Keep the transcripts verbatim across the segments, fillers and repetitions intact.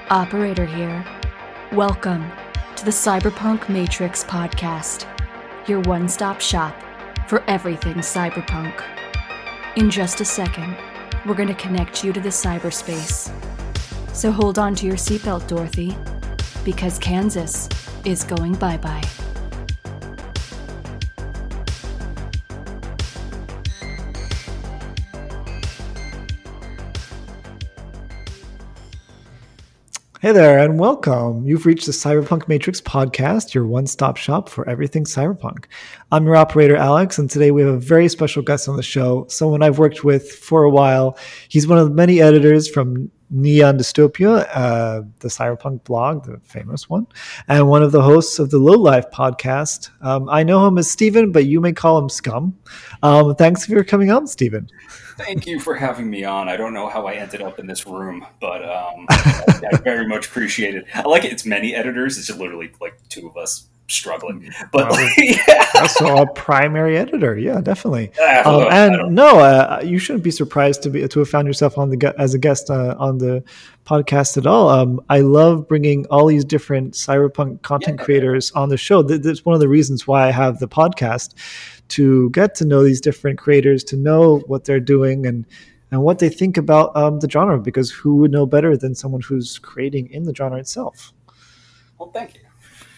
Operator here. Welcome to the Cyberpunk Matrix podcast, your one-stop shop for everything cyberpunk. In just a second, we're going to connect you to the cyberspace. So hold on to your seatbelt, Dorothy, because Kansas is going bye-bye. Hey there, and welcome. You've reached the Cyberpunk Matrix podcast, your one-stop shop for everything cyberpunk. I'm your operator, Alex, and today we have a very special guest on the show, someone I've worked with for a while. He's one of the many editors from Neon Dystopia, uh, the cyberpunk blog, the famous one, and one of the hosts of the Low Life podcast. Um, I know him as Steven, but you may call him Scum. Um, thanks for coming on, Steven. Thank you for having me on. I don't know how I ended up in this room, but um, I, I very much appreciate it. I like it. It's many editors. It's just literally like two of us struggling. But well, yeah. Also a primary editor. Yeah, definitely. Uh, Um, and no, uh, you shouldn't be surprised to be to have found yourself on the gu- as a guest uh, on the podcast at all. Um, I love bringing all these different cyberpunk content Yeah. creators on the show. Th- That's one of the reasons why I have the podcast, to get to know these different creators, to know what they're doing and and what they think about um, the genre. Because who would know better than someone who's creating in the genre itself? Well, thank you.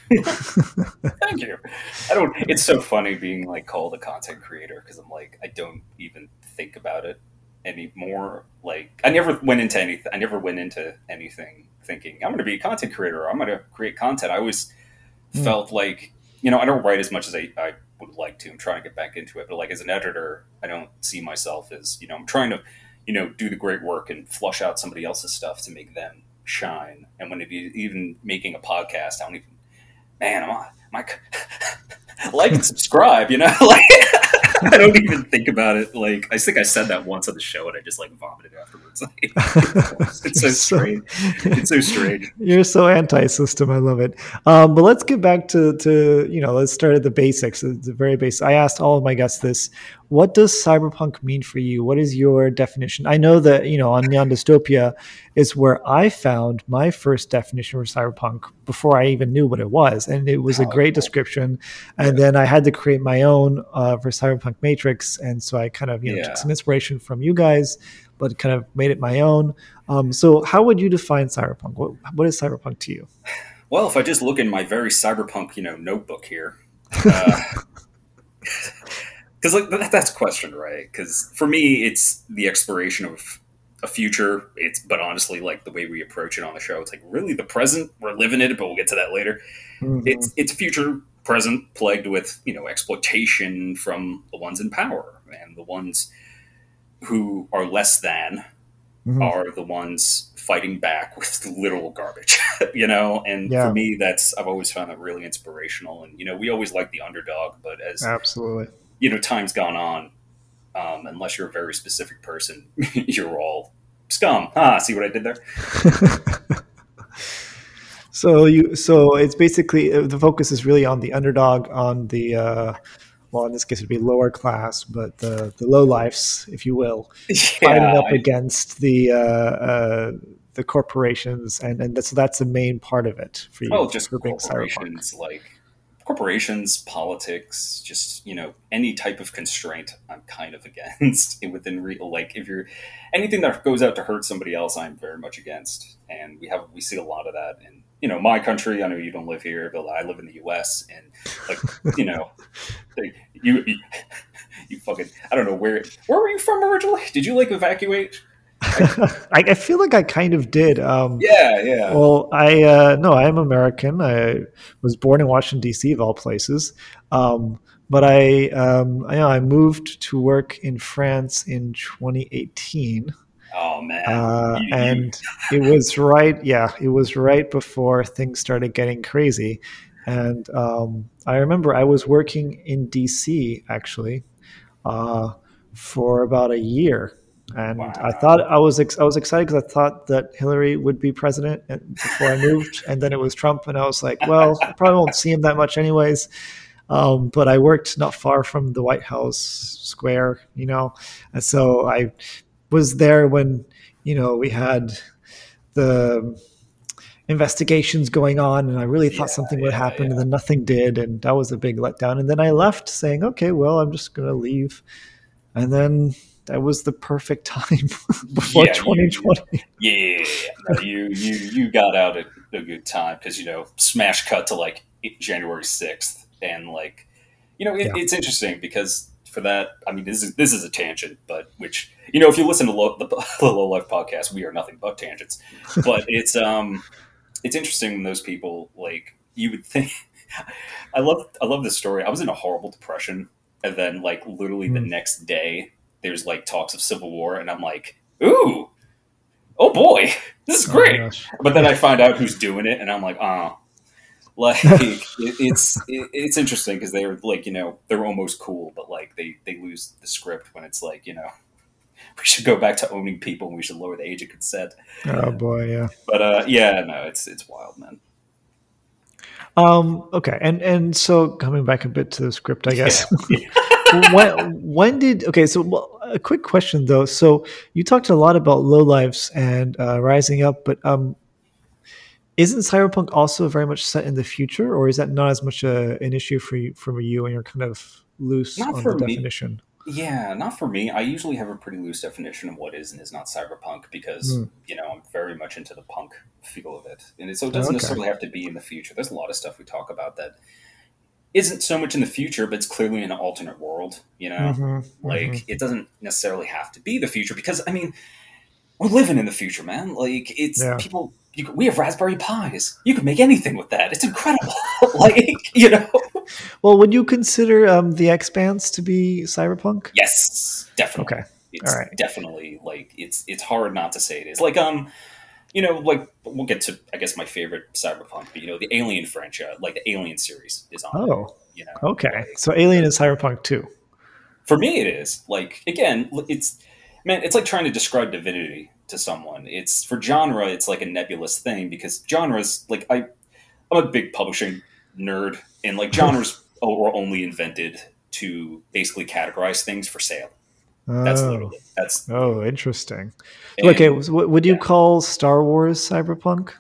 Thank you. I don't. It's so funny being like called a content creator because I'm like I don't even think about it anymore. Like I never went into anything. I never went into anything thinking I'm going to be a content creator or I'm going to create content. I always Mm. felt like you know I don't write as much as I, I would like to. I'm trying to get back into it, but like as an editor, I don't see myself as you know I'm trying to you know do the great work and flush out somebody else's stuff to make them shine. And when it be even making a podcast, I don't even. Man, I'm on my like and subscribe, you know. Like I don't even think about it. Like I think I said that once on the show, and I just like vomited afterwards. It's so strange. It's so strange. You're so anti-system. I love it. Um, but let's get back to, to, you know, let's start at the basics, the very basics. I asked all of my guests this. What does cyberpunk mean for you? What is your definition? I know that, you know, on Neon Dystopia is where I found my first definition for cyberpunk before I even knew what it was. And it was a Oh, great cool. description. And then I had to create my own uh, for Cyberpunk Matrix. And so I kind of, you know, Yeah. took some inspiration from you guys, but kind of made it my own. Um, so how would you define cyberpunk? What, what is cyberpunk to you? Well, if I just look in my very cyberpunk, you know, notebook here, because like that, that's a question, right? Because for me, it's the exploration of a future. It's but honestly, like the way we approach it on the show, it's like really the present. We're living it, but we'll get to that later. Mhm. It's it's a future present plagued with you know exploitation from the ones in power, and the ones who are less than Mhm. are the ones fighting back with literal garbage, you know. And Yeah. for me, that's I've always found that really inspirational. And you know, we always like the underdog, but as Absolutely. you know, time's gone on. Um, unless you're a very specific person, you're all scum. Ah, see what I did there? So you, so it's basically uh, the focus is really on the underdog, on the uh, well, in this case it'd be lower class, but the the low lifes, if you will, fighting Yeah, up I- against the uh, uh, the corporations, and and that's that's the main part of it for you. well, just for being cyberpunk. corporations, like corporations, politics, just you know, any type of constraint, I'm kind of against within real. Like, if you're anything that goes out to hurt somebody else, I'm very much against, and we have we see a lot of that in you know my country. I know you don't live here, but I live in the U S, and like you know, like, you, you you fucking I don't know where where were you from originally? Did you like evacuate? I, I feel like I kind of did. Um, Yeah, yeah. Well, I uh, no, I am American. I was born in Washington D C of all places, um, but I um, I, know, I moved to work in France in twenty eighteen, Oh man, uh, You- you- and it was right. Yeah, it was right before things started getting crazy, and um, I remember I was working in D C actually uh, for about a year. And Wow. I thought I was ex- I was excited because I thought that Hillary would be president and- before I moved, and then it was Trump, and I was like, well, I probably won't see him that much anyways. Um, but I worked not far from the White House Square, you know, and so I was there when you know we had the investigations going on, and I really thought Yeah, something would yeah, happen, yeah. and then nothing did, and that was a big letdown. And then I left saying, okay, well, I'm just going to leave. And then that was the perfect time before Yeah, you- twenty twenty. Yeah, no, you you you got out at a good time because you know smash cut to like January sixth, and like you know it, Yeah. it's interesting because for that, I mean this is this is a tangent, but which you know if you listen to Low, the, the Low Life podcast, we are nothing but tangents. But it's um it's interesting when those people like you would think. I love I love this story. I was in a horrible depression, and then like literally the Mm. next day, there's like talks of civil war, and I'm like, ooh. Oh boy, this is Oh, great. gosh. But then I find out who's doing it, and I'm like, oh, like it, it's it, it's interesting because they're like, you know, they're almost cool, but like they they lose the script when it's like, you know, we should go back to owning people and we should lower the age of consent. Oh boy, yeah. But uh, yeah, no, it's it's wild, man. Um, okay, and and so coming back a bit to the script, I guess. Yeah. when when did okay? So well, a quick question though. So you talked a lot about low lives and uh, rising up, but um, isn't cyberpunk also very much set in the future, or is that not as much a, an issue for you for you, and you're kind of loose Not on for the me. definition? Yeah, not for me. I usually have a pretty loose definition of what is and is not cyberpunk because, Hmm. you know, I'm very much into the punk feel of it. And it, so it doesn't Okay. necessarily have to be in the future. There's a lot of stuff we talk about that isn't so much in the future, but it's clearly an alternate world, you know? Mhm, Like, mhm. it doesn't necessarily have to be the future because, I mean, we're living in the future, man. Like, it's Yeah. people, you, could- we have Raspberry Pis. You can make anything with that. It's incredible. Like, you know? Well, would you consider um, the Expanse to be cyberpunk? Yes, definitely. Okay. It's All right. definitely like it's it's hard not to say it is. Like um, you know, like we'll get to I guess my favorite cyberpunk, but you know, the Alien franchise, like the Alien series is on there, Oh, you know. okay. Like, So Alien is cyberpunk too. for me it is. Like again, it's man, it's like trying to describe divinity to someone. It's for genre, it's like a nebulous thing because genres like I I'm a big publishing nerd and like genres were only invented to basically categorize things for sale. That's Oh. literally that's Oh, interesting. and- Okay, so what would you yeah. call Star Wars cyberpunk?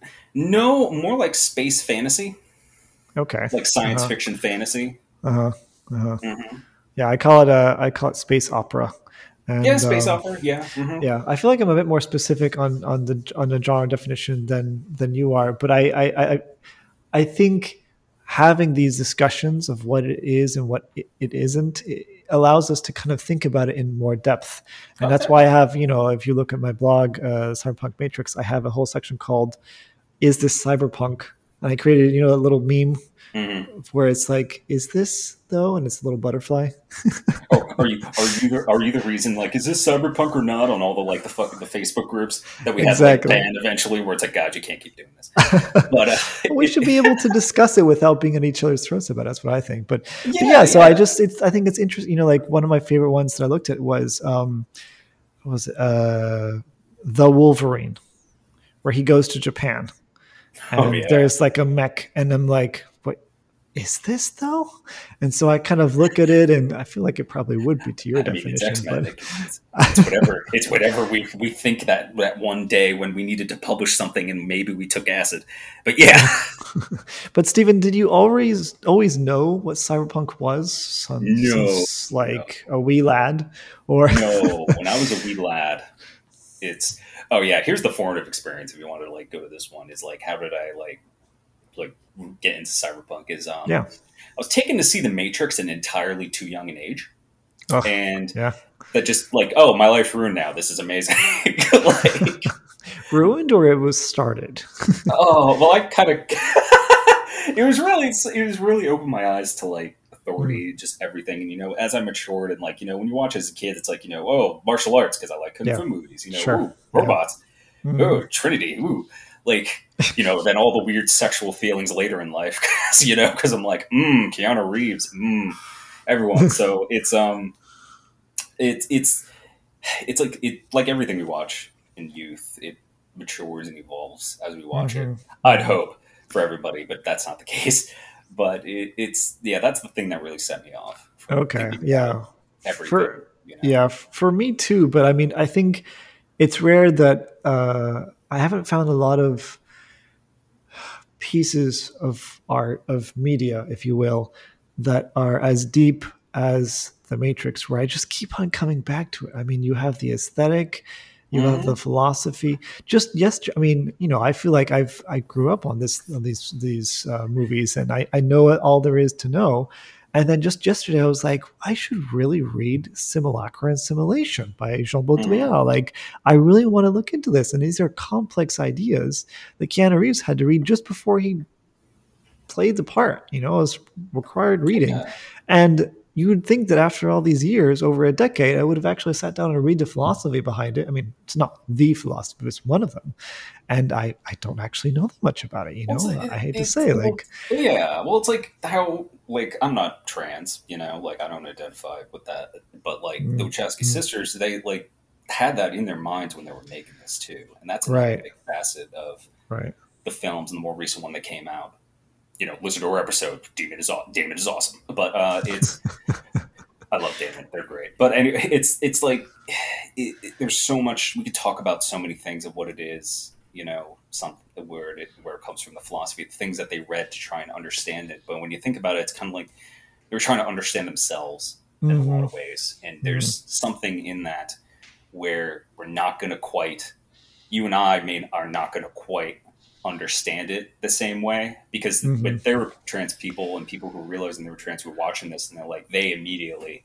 No, more like space fantasy, Okay. like science Uh-huh. fiction fantasy. Uh-huh. Uh-huh. Mhm. Yeah, I call it a I call it space opera. And, Yeah, space um, opera. Yeah, mhm. Yeah, I feel like I'm a bit more specific on on the on the genre definition than than you are, but I I I, I think having these discussions of what it is and what it, it isn't it allows us to kind of think about it in more depth, and that's Okay. why I have you know if you look at my blog, uh, Cyberpunk Matrix, I have a whole section called "Is this cyberpunk?" and I created you know a little meme Mhm. where it's like, "Is this though?" and it's a little butterfly. Oh, are you are you the, are you the reason? Like, is this cyberpunk or not? On all the like the fuck the Facebook groups that we had Exactly. like banned eventually, where it's like, God, you can't keep doing this. But uh, We should be able to discuss it without being on each other's throats about it. That's what I think. But but yeah, Yeah, so I yeah. just it's I think it's interesting. You know, like one of my favorite ones that I looked at was um, what was it? Uh, the Wolverine, where he goes to Japan, and Oh, yeah. there's like a mech, and I'm like, what is this though? And so I kind of look at it, and I feel like it probably would be to your I mean, it's definition, X Men. but It's, it's whatever. It's whatever we we think that that one day when we needed to publish something and maybe we took acid. But yeah. but Stephen, did you always always know what cyberpunk was? Some, No, since like a wee lad, or No, when I was a wee lad, it's oh yeah. Here's the formative experience. If you wanted to like go to this one, is like how did I like like get into cyberpunk? Is um Yeah. I was taken to see The Matrix at an entirely too young an age, Oh, and yeah, that just like oh my life's ruined now. This is amazing. Like ruined or it was started. oh well, I kind of it was really it was really opened my eyes to like authority, just everything. And you know, as I matured and like you know, when you watch as a kid, it's like you know, oh, martial arts because I like kung Yeah. fu movies. You know, Sure. ooh, robots. Mhm. Oh, Trinity. Ooh, like you know, then all the weird sexual feelings later in life. 'Cause, you know, because I'm like, mm, Keanu Reeves, mm, everyone. So it's um, it's it's it's like it like everything we watch in youth. It matures and evolves as we watch it. Mhm. I'd hope for everybody, but that's not the case. But it, it's yeah, that's the thing that really set me off. from Okay, thinking yeah. about everything. For- you know? Yeah, f- for me too. But I mean, I think it's rare that uh, I haven't found a lot of pieces of art, of media, if you will, that are as deep as The Matrix, where I just keep on coming back to it. I mean, you have the aesthetic, you mm-hmm. have the philosophy. Just yesterday, I mean, you know, I feel like I've I grew up on this on these these uh, movies, and I I know all there is to know. And then just yesterday, I was like, I should really read Simulacra and Simulation by Jean Baudrillard. Mm-hmm. Like, I really want to look into this. And these are complex ideas that Keanu Reeves had to read just before he played the part. You know, it was required reading. Yeah. And you would think that after all these years, over a decade, I would have actually sat down and read the philosophy behind it. I mean, it's not the philosophy, but it's one of them. And I, I don't actually know that much about it, you know? Well, it, I hate to say, well, like... Yeah, well, it's like how, like, I'm not trans, you know? Like, I don't identify with that. But, like, mm-hmm. the Wachowski sisters, they, like, had that in their minds when they were making this, too. And that's another right. big facet of right. the films and the more recent one that came out. You know, Lizard or episode, Damon is Damon is awesome, but uh, it's I love Damon; they're great. But anyway, it's it's like it, it, there's so much we could talk about, so many things of what it is. You know, some where it where it comes from, the philosophy, the things that they read to try and understand it. But when you think about it, it's kind of like they were trying to understand themselves in mm-hmm. a lot of ways. And there's mm-hmm. something in that where we're not going to quite, you and I, I mean, are not going to quite understand it the same way, because mm-hmm. but there were trans people and people who realized they were trans who were watching this, and they're like, they immediately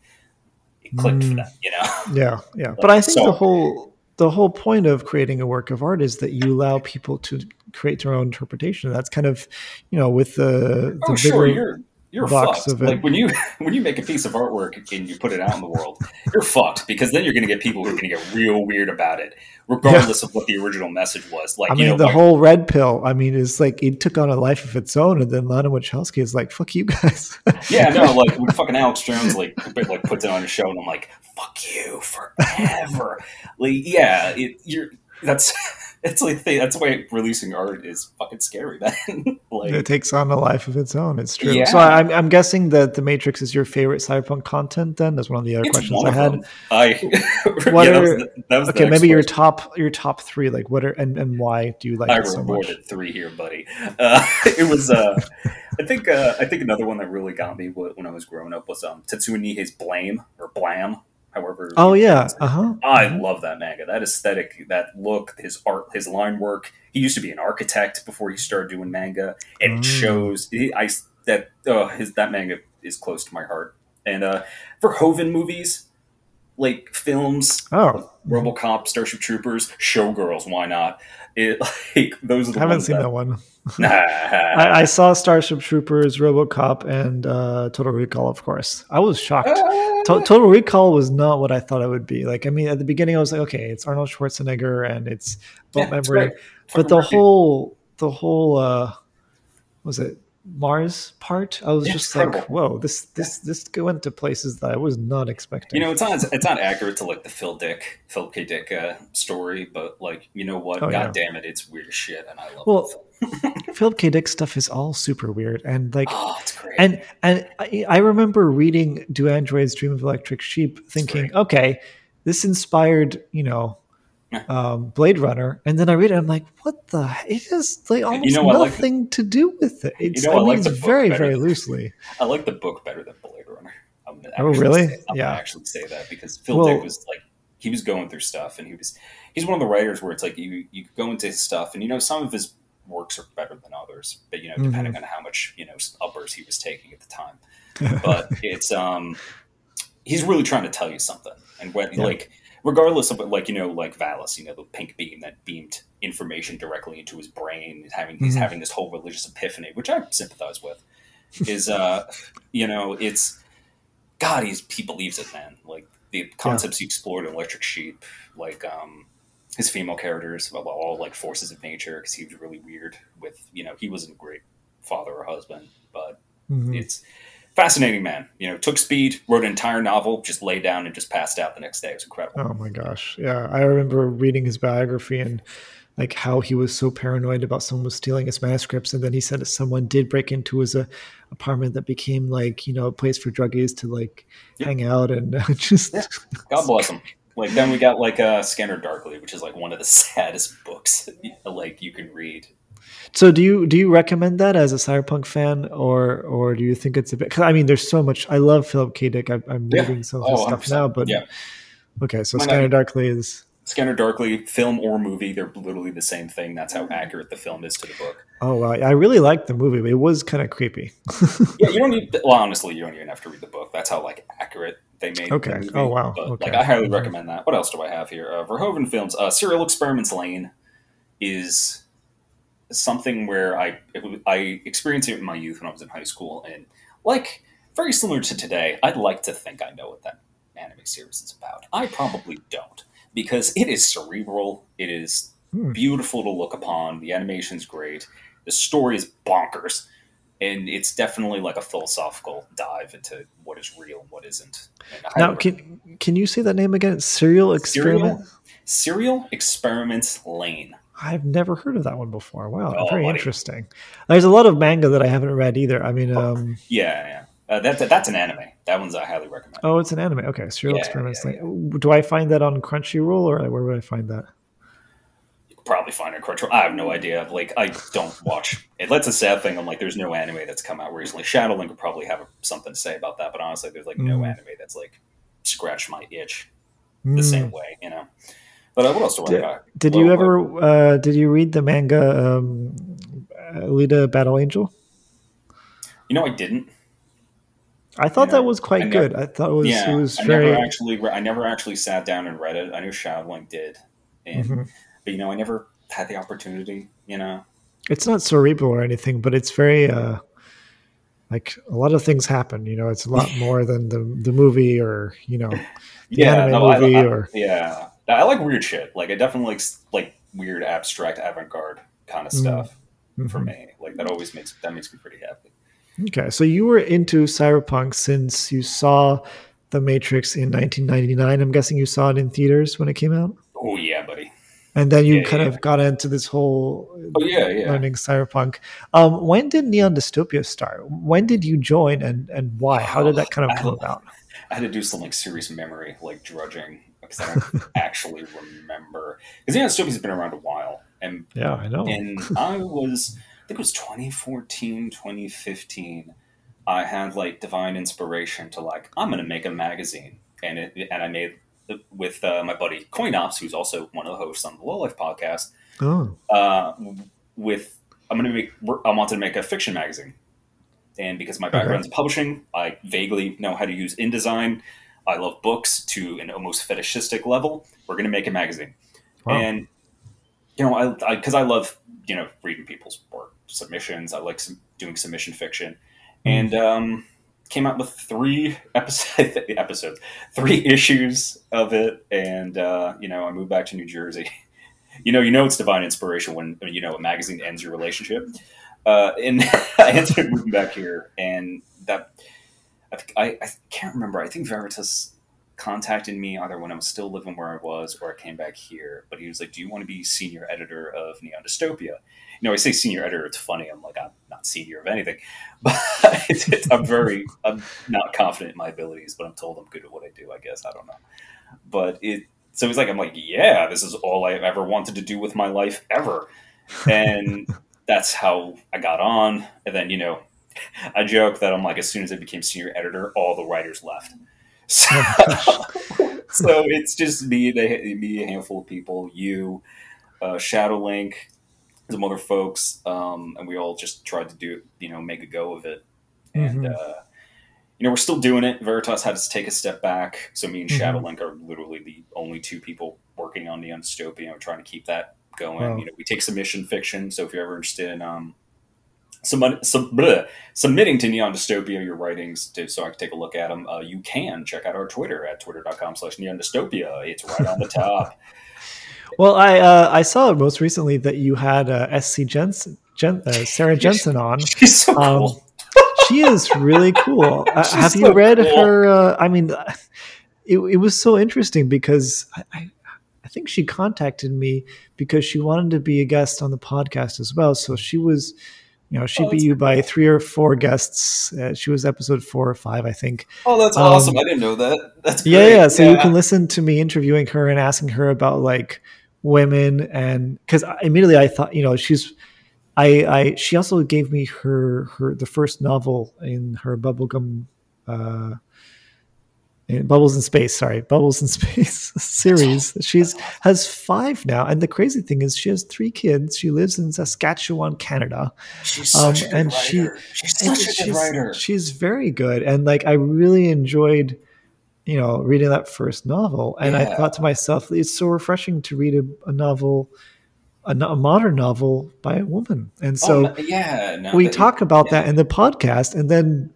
it clicked mm. for them, you know? Yeah, yeah. Like, but I think so, the whole the whole point of creating a work of art is that you allow people to create their own interpretation. That's kind of, you know, with the, the oh, bigger sure, you're you're box fucked. of it. Like when you when you make a piece of artwork and you put it out in the world, you're fucked, because then you're going to get people who are going to get real weird about it, regardless yeah. of what the original message was. Like, I you mean, know, the like, whole red pill. I mean, it's like it took on a life of its own, and then Lana Wachowski is like, "Fuck you guys." Yeah, no, like when fucking Alex Jones like like puts it on his show, and I'm like, "Fuck you forever." Like, yeah, it, you're that's. It's like they, that's why releasing art is fucking scary, man. Like, it takes on a life of its own. It's true. Yeah. So I'm, I'm guessing that The Matrix is your favorite cyberpunk content. Then that's one of the other it's questions I had. Them. I what yeah, are, that was the, that was okay? Maybe your your top your top three. Like what are and, and why do you like I it so much? I rewarded three here, buddy. Uh, it was uh, I think uh, I think another one that really got me when I was growing up was um, Tetsuya Nihei's Blame or Blam. However, oh yeah, uh huh. I mm-hmm. love that manga. That aesthetic, that look, his art, his line work. He used to be an architect before he started doing manga, and mm. it shows. He, I that uh, his that manga is close to my heart. And uh, for Hoven movies, like films, oh, RoboCop, Starship Troopers, Showgirls, why not? It like those are the I haven't ones seen that, that one. Nah. I, I saw Starship Troopers, RoboCop, and uh, Total Recall. Of course, I was shocked. Uh, to- Total Recall was not what I thought it would be. Like, I mean, at the beginning, I was like, okay, it's Arnold Schwarzenegger and it's Bolt yeah, Memory, but the whole, the whole, uh, was it Mars part? I was yeah, just like, whoa, this this this went to places that I was not expecting. You know, it's not it's not accurate to like the Phil Dick, Philip K. Dick uh, story, but like, you know what? Oh, God yeah. damn it, it's weird as shit, and I love well, it. Philip K. Dick stuff is all super weird, and like, oh, it's great. And and I, I remember reading "Do Androids Dream of Electric Sheep," thinking, okay, this inspired, you know. Um, Blade Runner, and then I read it. I'm like, "What the? It has like almost you know, nothing like the, to do with it." It's, you know, I, I like mean, it's very, very than, loosely. I like the book better than Blade Runner. I'm gonna oh, really? Say, I'm yeah. gonna actually say that because Phil well, Dick was like, he was going through stuff, and he was he's one of the writers where it's like you you go into his stuff, and you know, some of his works are better than others, but you know, depending mm-hmm. on how much you know uppers he was taking at the time. But it's um, he's really trying to tell you something, and when yeah. like. Regardless of, like, you know, like Valis, you know, the pink beam that beamed information directly into his brain, he's having, he's mm-hmm. having this whole religious epiphany, which I sympathize with, is, uh, you know, it's, God, he's, he believes it, man. Like, the concepts yeah. he explored in Electric Sheep, like, um, his female characters, well, all, like, forces of nature, because he was really weird with, you know, he wasn't a great father or husband, but mm-hmm. it's... Fascinating man, you know, took speed, wrote an entire novel, just lay down and just passed out the next day. It was incredible. Oh my gosh. Yeah. I remember reading his biography and like how he was so paranoid about someone was stealing his manuscripts. And then he said that someone did break into his uh, apartment that became like, you know, a place for druggies to like yep. hang out and uh, just. Yeah. God bless him. Like then we got like uh, Scanner Darkly, which is like one of the saddest books like you can read. So do you do you recommend that as a cyberpunk fan, or or do you think it's a bit? Cause I mean, there's so much. I love Philip K. Dick. I, I'm Yeah. reading some of Oh, his stuff now, but yeah. okay. So Why not? Scanner Darkly is. Scanner Darkly, film or movie, they're literally the same thing. That's how accurate the film is to the book. Oh wow! I really liked the movie, but it was kind of creepy. Yeah, you don't need. Well, honestly, you don't even have to read the book. That's how like accurate they made. Okay. The movie. Oh wow. But, Okay. Like I highly recommend that. What else do I have here? Uh, Verhoeven films. Uh, Serial Experiments Lane is something where I it, I experienced it in my youth when I was in high school, and like very similar to today, I'd like to think I know what that anime series is about. I probably don't, because it is cerebral. It is Hmm. beautiful to look upon. The animation's great. The story is bonkers. And it's definitely like a philosophical dive into what is real and what isn't. And I Now, highly can can you say that name again? Serial Experiment. Serial, Serial Experiments Lane. I've never heard of that one before. Wow, Oh, very buddy. interesting. There's a lot of manga that I haven't read either. I mean, um, Yeah, yeah. Uh, that, that that's an anime. That one's I highly recommend. oh, it's an anime. Okay, Serial Yeah, Experiments. yeah, Lane. Do I find that on Crunchyroll, or where would I find that? You could probably find it on Crunchyroll. I have no idea. Like I don't watch it. That's a sad thing. I'm like, there's no anime that's come out recently. Shadowlink would probably have something to say about that, but honestly, there's like no Mm. anime that's like scratched my itch Mm. the same way, you know. But uh, what else do I Did, got? did Well, you what- ever? Uh, did you read the manga um, Alita Battle Angel? You know, I didn't. I thought You know, that was quite I never- good. I thought it was yeah, it was I very. never actually, re- I never actually sat down and read it. I knew Shadowlink did, and Mhm. but you know, I never had the opportunity. You know, It's not cerebral or anything, but it's very uh, like a lot of things happen. You know, it's a lot more than the the movie or you know the anime no, I- movie I- or. yeah, I like weird shit. Like I definitely like s- like weird abstract avant garde kind of Mm. stuff for Mhm. me. Like that always makes that makes me pretty happy. Okay, so you were into cyberpunk since you saw The Matrix in nineteen ninety-nine. I'm guessing you saw it in theaters when it came out, Oh yeah, buddy. and then you Yeah, kind yeah. of got into this whole Oh yeah, yeah. learning cyberpunk. Um, when did Neon Dystopia start? When did you join, and and why? How did that kind of come about? I had to do some like serious memory, like drudging, because I don't actually remember. Because yeah, Dystopia has been around a while, and Yeah, I know. and I was, I think it was twenty fourteen, twenty fifteen. I had like divine inspiration to like, I'm going to make a magazine, and it, and I made it with uh, my buddy Coinops, who's also one of the hosts on the Low Life podcast. Oh, Uh, with I'm going to make, I wanted to make a fiction magazine, and because my background's in publishing, I vaguely know how to use InDesign. I love books to an almost fetishistic level. We're going to make a magazine, wow. and you know, I because I, I love you know reading people's work submissions. I like some, doing submission fiction, and um, came out with three episodes, episodes, three issues of it, and uh, you know, I moved back to New Jersey. you know, you know, it's divine inspiration when you know a magazine ends your relationship, uh, and I ended up moving back here, and that I, think, I I can't remember. I think Veritas contacted me either when I was still living where I was or I came back here. But he was like, "Do you want to be senior editor of Neon Dystopia?" You know, I say senior editor, it's funny. I'm like, I'm not senior of anything, but it's, it's, I'm very, I'm not confident in my abilities, but I'm told I'm good at what I do. I guess I don't know, but it. So he's like, I'm like, yeah, this is all I ever wanted to do with my life ever, and that's how I got on. And then you know, I joke that I'm like, as soon as I became senior editor, all the writers left. So, so it's just me, the, me, a handful of people, you, uh, Shadowlink, some other folks, um, and we all just tried to do, you know, make a go of it. And, Mhm. uh, you know, we're still doing it. Veritas had to take a step back. So me and Mhm. Shadowlink are literally the only two people working on Neon Dystopia. We're trying to keep that going. Wow. You know, we take submission fiction. So if you're ever interested in, um, Some, some, bleh, submitting to Neon Dystopia your writings to, so I can take a look at them, uh, you can check out our Twitter at twitter.com slash Neon Dystopia. It's right on the top. Well, I uh, I saw most recently that you had uh, S C Jensen, Jen, uh, Sarah Jensen on. She's so Um, cool. She is really cool. Uh, She's have you so read cool. her? Uh, I mean, it, it was so interesting because I, I, I think she contacted me because she wanted to be a guest on the podcast as well. So she was, you know, she Oh, beat that's you by three or four guests. Uh, she was episode four or five, I think. Oh, that's um, awesome. I didn't know that. That's great. Yeah, yeah. So you can listen to me interviewing her and asking her about like women, and because immediately I thought, you know, she's I, I she also gave me her her the first novel in her bubblegum uh in Bubbles in Space, sorry, Bubbles in Space series. She's has five now, and the crazy thing is she has three kids. She lives in Saskatchewan, Canada. She's such um, a good and writer. She, she's such a good she's, writer. She's very good, and like I really enjoyed, you know, reading that first novel. And yeah. I thought to myself, it's so refreshing to read a, a novel. A, a modern novel by a woman. And so oh, yeah, no, we that, talk about yeah. that in the podcast, and then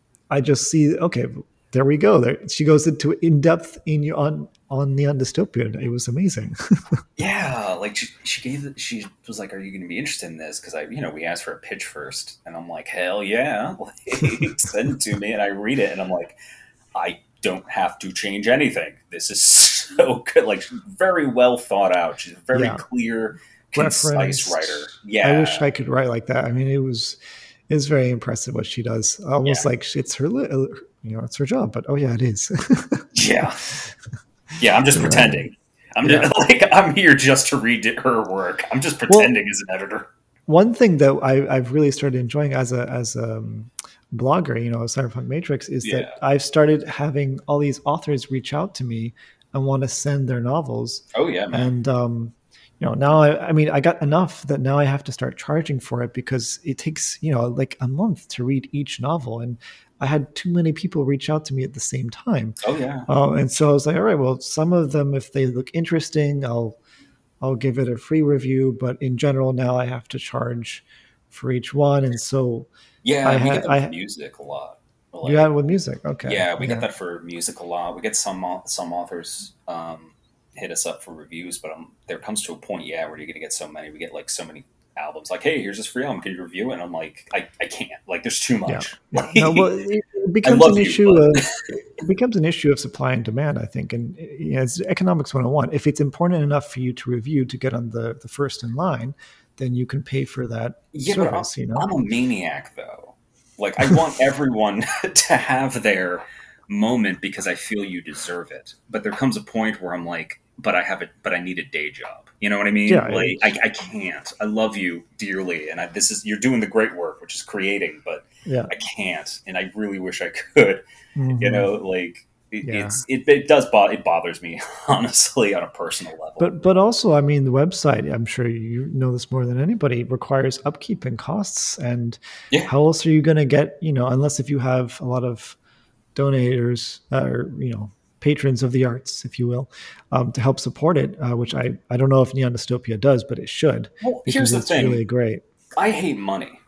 I just see, okay, there we go. There she goes into in depth in your on on Neon Dystopian. It was amazing. yeah, like she, she gave she was like, "Are you going to be interested in this?" Because I, you know, we asked for a pitch first, and I'm like, "Hell yeah!" Like, send it to me, and I read it, and I'm like, I don't have to change anything. This is so good, like very well thought out. She's a very yeah. clear, concise writer. Yeah, I wish I could write like that. I mean, it was it's very impressive what she does. Almost yeah. like it's her, you know, it's her job. But oh yeah, it is. yeah, yeah. I'm just pretending. I'm yeah. just, like I'm here just to read her work. I'm just pretending well, as an editor. One thing that I, I've really started enjoying as a as a um, blogger, you know, Cyberpunk Matrix, is yeah. that I've started having all these authors reach out to me and want to send their novels. Oh yeah, man. And um, you know, now I, I mean, I got enough that now I have to start charging for it because it takes, you know, like a month to read each novel, and I had too many people reach out to me at the same time. Oh yeah. Uh, and so I was like, all right, well, some of them, if they look interesting, I'll I'll give it a free review, but in general, now I have to charge for each one, and so. Yeah, I we had, get that I, with music a lot. Like, you had it with music, okay. Yeah, we yeah. get that for music a lot. We get some some authors um, hit us up for reviews, but um, there comes to a point, yeah, where you're going to get so many. We get like so many albums, like, hey, here's this free album, can you review it? And I'm like, I, I can't. Like, there's too much. Yeah. Like, no, well, it becomes an you, issue but... of it becomes an issue of supply and demand, I think, and you know, it's economics one oh one. If it's important enough for you to review to get on the, the first in line, then you can pay for that yeah, service. But I'm, you know, I'm a maniac though. Like, I want everyone to have their moment because I feel you deserve it. But there comes a point where I'm like, but I have it, but I need a day job. You know what I mean? Yeah, like, I, I can't. I love you dearly, and I, this is you're doing the great work, which is creating. But yeah. I can't, and I really wish I could. Mm-hmm. You know, like it, yeah. it's it, it does bo- it bothers me honestly on a personal level. But but also, I mean, the website, I'm sure you know this more than anybody, requires upkeep and costs. And yeah. how else are you going to get, you know, unless if you have a lot of donators uh, or, you know, patrons of the arts, if you will, um, to help support it, uh, which I, I don't know if Neon Dystopia does, but it should. Well, here's the it's thing. really great. I hate money.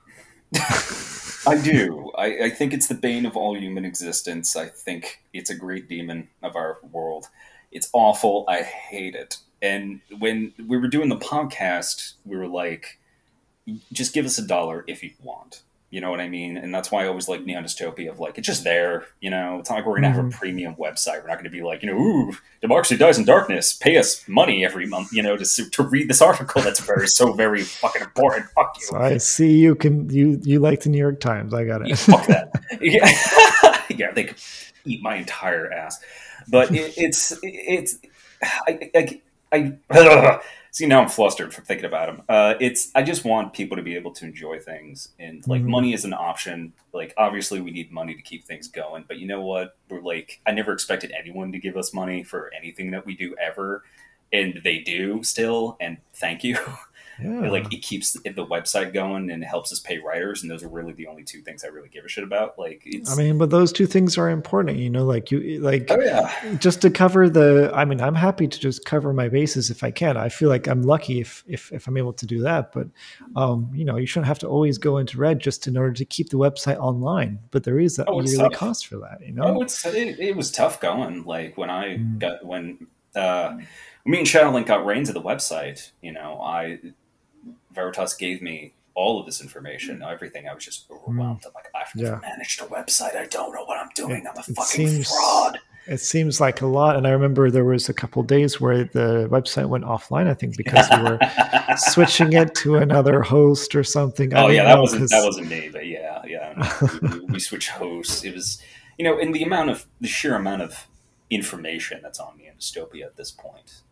I do. I, I think it's the bane of all human existence. I think it's a great demon of our world. It's awful. I hate it. And when we were doing the podcast, we were like, just give us a dollar if you want. You know what I mean? And that's why I always like Neon Dystopia of like, it's just there. You know, it's not like we're going to have Mhm. a premium website. We're not going to be like, you know, ooh, democracy dies in darkness. Pay us money every month, you know, to to read this article that's very, so very fucking important. Fuck you. So I see you can, you, you like the New York Times. I got it. Yeah, fuck that. Yeah. Yeah, they could eat my entire ass. But it, it's, it's, I, I, I, I see, now I'm flustered from thinking about them. Uh, it's I just want people to be able to enjoy things, and like Mhm. money is an option. Like obviously we need money to keep things going, but you know what? We're like I never expected anyone to give us money for anything that we do ever, and they do still. And thank you. Yeah. Like it keeps the website going and it helps us pay writers, and those are really the only two things I really give a shit about. Like it's, I mean, but those two things are important, you know, like you, like oh yeah, just to cover the, I mean, I'm happy to just cover my bases if I can. I feel like I'm lucky if, if, if I'm able to do that, but um, you know, you shouldn't have to always go into red just in order to keep the website online, but there is that Oh, it's yearly tough. cost for that, you know? Oh, it's it, it was tough going. Like when I Mm. got when uh, me and Shadowlink got reins of the website. You know, I Veritas gave me all of this information, everything. I was just overwhelmed. I'm like, I've never Yeah. managed a website. I don't know what I'm doing. I'm a It fucking seems- fraud. It seems like a lot. And I remember there was a couple days where the website went offline, I think, because we were switching it to another host or something. I Oh don't yeah, that know, wasn't 'cause- that wasn't me, but yeah, yeah. we, we, we switched hosts. It was, you know, in the amount of the sheer amount of information that's on me in Dystopia at this point.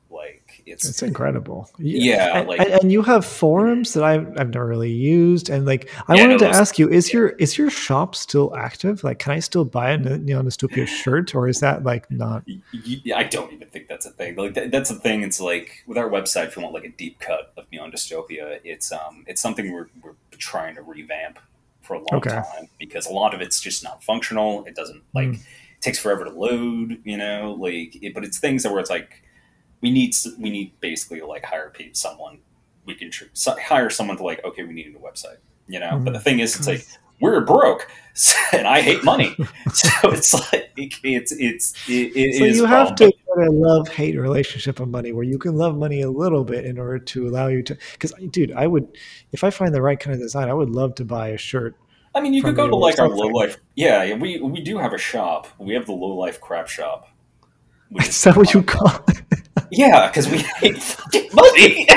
Like it's It's incredible. yeah, and, like and, and you have forums that I've I've never really used, and like I yeah, wanted no, to those, ask you, is yeah. your is your shop still active? Like, can I still buy a Neon Dystopia shirt, or is that like not? I don't even think that's a thing. Like that, that's a thing. It's like with our website, if you want like a deep cut of Neon Dystopia, it's um it's something we're we're trying to revamp for a long Okay. time because a lot of it's just not functional. It doesn't like Mm. it takes forever to load, you know. Like, it, but it's things that where it's like we need we need basically to like hire people, someone we can tr- so, hire someone to like okay, we need a new website, you know. Mhm. But the thing is, it's like we're broke, and I hate money, so it's like it, it's it's it, it So is you a have problem. to get a love hate relationship of money, where you can love money a little bit in order to allow you to. Because, dude, I would, if I find the right kind of design, I would love to buy a shirt. I mean, you could from go to your like our website. low life. Yeah, yeah, we we do have a shop. We have the low life crap shop. which Is that what you call it? Yeah, because we hate fucking money.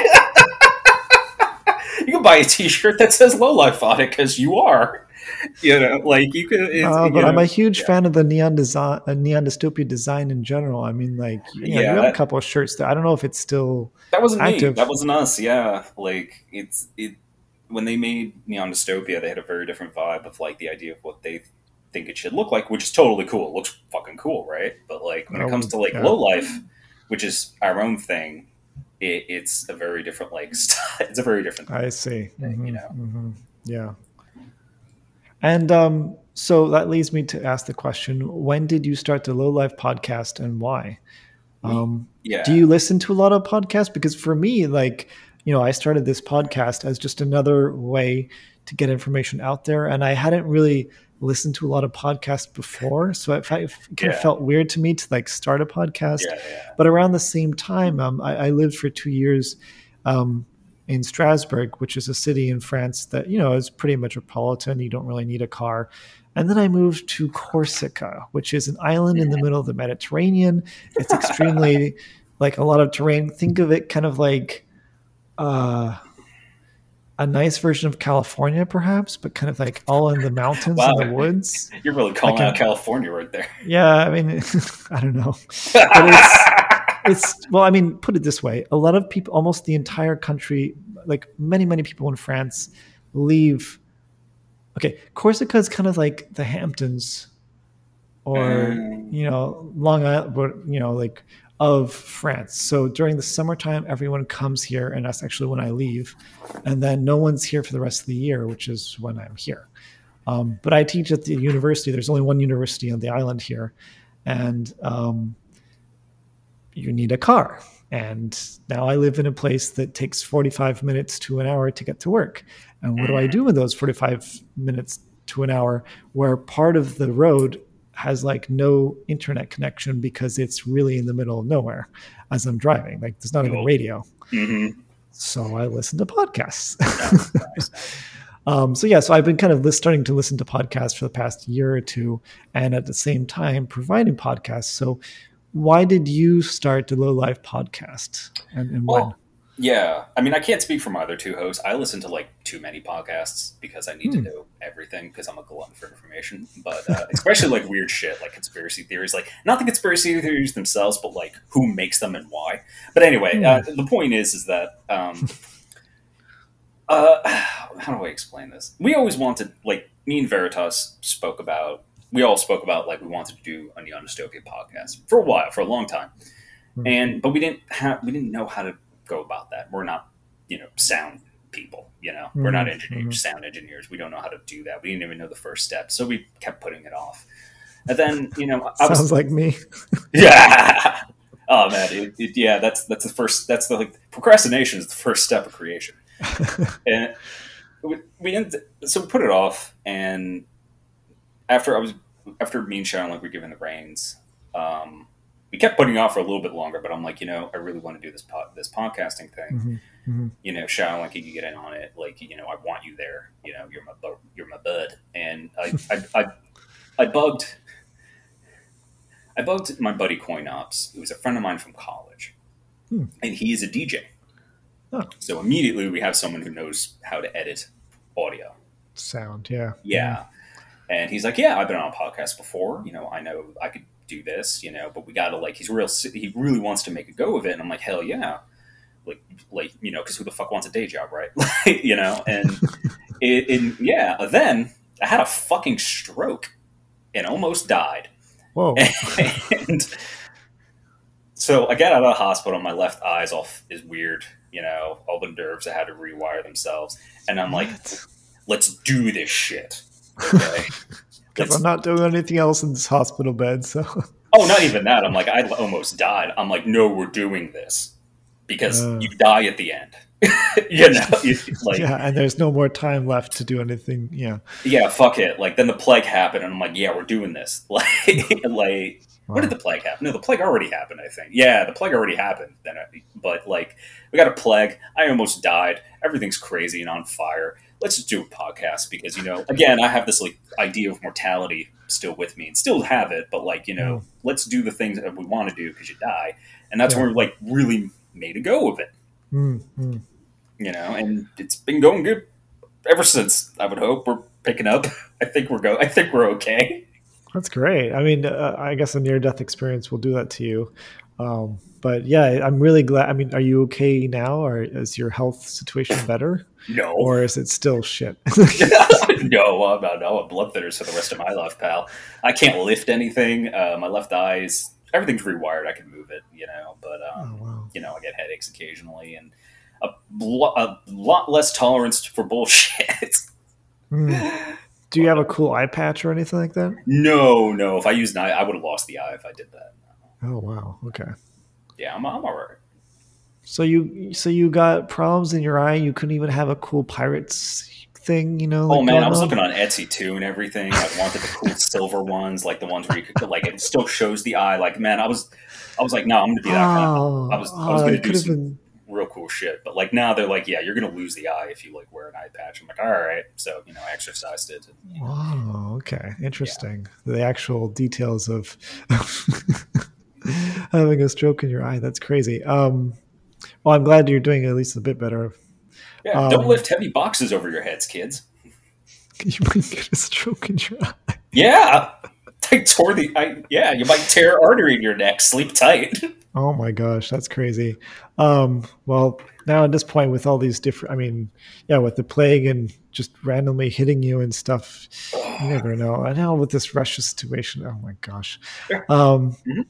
You can buy a T-shirt that says "low life" on it because you are. You know, like you could. It's, Uh, you but I'm know, a huge yeah. fan of the neon design, uh, neon dystopia design in general. I mean, like, you know, Yeah, you have that- a couple of shirts that I don't know if it's still That wasn't me. active. That wasn't us. Yeah, like it's it. When they made Neon Dystopia, they had a very different vibe of like the idea of what they think it should look like, which is totally cool. It looks fucking cool, right? But like when it Oh, comes to like yeah. low life, which is our own thing, it, it's a very different like style. It's a very different thing. I see. thing, you Mhm, know. mhm. Yeah. And um, so that leads me to ask the question: when did you start the Low Life podcast, and why? We- Um, yeah. Do you listen to a lot of podcasts? Because for me, like, you know, I started this podcast as just another way to get information out there, and I hadn't really listened to a lot of podcasts before, so it, it kind Yeah. of felt weird to me to like start a podcast. Yeah, yeah. But around the same time, um, I, I lived for two years um, in Strasbourg, which is a city in France that, you know, is pretty metropolitan. You don't really need a car. And then I moved to Corsica, which is an island in the middle of the Mediterranean. It's extremely like a lot of terrain. Think of it kind of like uh, a nice version of California, perhaps, but kind of like all in the mountains Wow. and the woods. You're really calling Like a- out California right there. Yeah, I mean, I don't know. But it's it's well, I mean, put it this way: a lot of people, almost the entire country, like many many people in France, leave. Okay, Corsica is kind of like the Hamptons, or Mm. you know, Long Island, but you know, like of France. So during the summertime, everyone comes here, and that's actually when I leave, and then no one's here for the rest of the year, which is when I'm here. Um, but I teach at the university. There's only one university on the island here, and um, you need a car. And now I live in a place that takes forty-five minutes to an hour to get to work. And what do I do in those forty-five minutes to an hour, where part of the road has like no internet connection because it's really in the middle of nowhere as I'm driving? Like, there's not even Cool. radio. Mm-hmm. So I listen to podcasts. Nice, nice. Um, so yeah, so I've been kind of starting to listen to podcasts for the past year or two, and at the same time providing podcasts. So why did you start the Low Life podcast, and, and when? Well, yeah. I mean, I can't speak for my other two hosts. I listen to like too many podcasts because I need Hmm. to know everything because I'm a glutton for information. But uh, especially like weird shit, like conspiracy theories, like not the conspiracy theories themselves, but like who makes them and why. But anyway, Hmm. uh, the point is, is that um, uh, how do I explain this? We always wanted, like, me and Veritas spoke about. We all spoke about like we wanted to do a Neon Dystopia podcast for a while, for a long time, Hmm. and but we didn't have we didn't know how to go about that. We're not, you know, sound people. You know, we're not Mhm, engineers, mhm. sound engineers. We don't know how to do that. We didn't even know the first step, so we kept putting it off. And then, you know, I Sounds was like me. yeah. Oh man, it, it, yeah. That's that's the first. That's the like procrastination is the first step of creation. And we, we ended, so we put it off, and after I was after me and Sharon like were given the reins, um, we kept putting it off for a little bit longer. But I'm like, you know, I really want to do this pod, this podcasting thing. Mhm, mhm. You know, Sharon, like, you can get in on it. Like, you know, I want you there. You know, you're my bu- you're my bud. And I I, I I bugged I bugged my buddy Coinops, who was a friend of mine from college, Hmm. and he's a D J. Oh. So immediately we have someone who knows how to edit audio. Sound, yeah. Yeah. And he's like, yeah, I've been on a podcast before. You know, I know I could do this, you know, but we got to like, he's real, he really wants to make a go of it. And I'm like, hell yeah. Like, like, you know, cause who the fuck wants a day job, right? You know? And it, it, yeah, then I had a fucking stroke and almost died. Whoa. And so I got out of the hospital. My left eye's off is weird. You know, all the nerves I had to rewire themselves. And I'm like, what? Let's do this shit. Okay. Because I'm not doing anything else in this hospital bed. So, oh, not even that. I'm like, I almost died. I'm like, no, we're doing this because uh, you die at the end. You know, you, like, yeah, and there's no more time left to do anything. Yeah, yeah, fuck it. Like then the plague happened, and I'm like, yeah, we're doing this. Like, like, wow. When did the plague happen? No, the plague already happened. I think. Yeah, the plague already happened. Then, I, but like, we got a plague. I almost died. Everything's crazy and on fire. Let's just do a podcast because, you know, again, I have this like idea of mortality still with me and still have it, but like, you know, mm. let's do the things that we want to do because you die. And that's yeah. where we like really made a go of it, mm-hmm. you know, and it's been going good ever since. I would hope we're picking up. I think we're go. I think we're okay. That's great. I mean, uh, I guess a near-death experience will do that to you. Um, but yeah, I'm really glad. I mean, are you okay now, or is your health situation better? No. Or is it still shit? No, I'm not. I'm blood thinners for the rest of my life, pal. I can't lift anything. Uh, my left eye's everything's rewired. I can move it, you know, but um, oh, wow. you know, I get headaches occasionally, and a, blo- a lot less tolerance for bullshit. Mm. Do you have a cool eye patch or anything like that? No, no. If I used an eye, I would have lost the eye if I did that. Oh wow. Okay. Yeah, I'm. I'm all right. So you, so you got problems in your eye. You couldn't even have a cool pirates thing, you know? Like oh man, I was on? looking on Etsy too and everything. I wanted the cool silver ones, like the ones where you could, like, it still shows the eye. Like, man, I was, I was like, no, I'm gonna be that oh, kind of. I was, I was oh, gonna do some been... real cool shit. But like now they're like, yeah, you're gonna lose the eye if you like wear an eye patch. I'm like, all right. So you know, I exercised it. And, you know, oh, okay, interesting. Yeah. The actual details of having a stroke in your eye. That's crazy. Um, well, I'm glad you're doing at least a bit better. Yeah, um, don't lift heavy boxes over your heads, kids. You might get a stroke in your eye. Yeah, I tore the. I, yeah, you might tear an artery in your neck. Sleep tight. Oh my gosh, that's crazy. Um, well, now at this point, with all these different, I mean, yeah, with the plague and just randomly hitting you and stuff, you never know. I know with this Russia situation. Oh my gosh. Um, mm-hmm.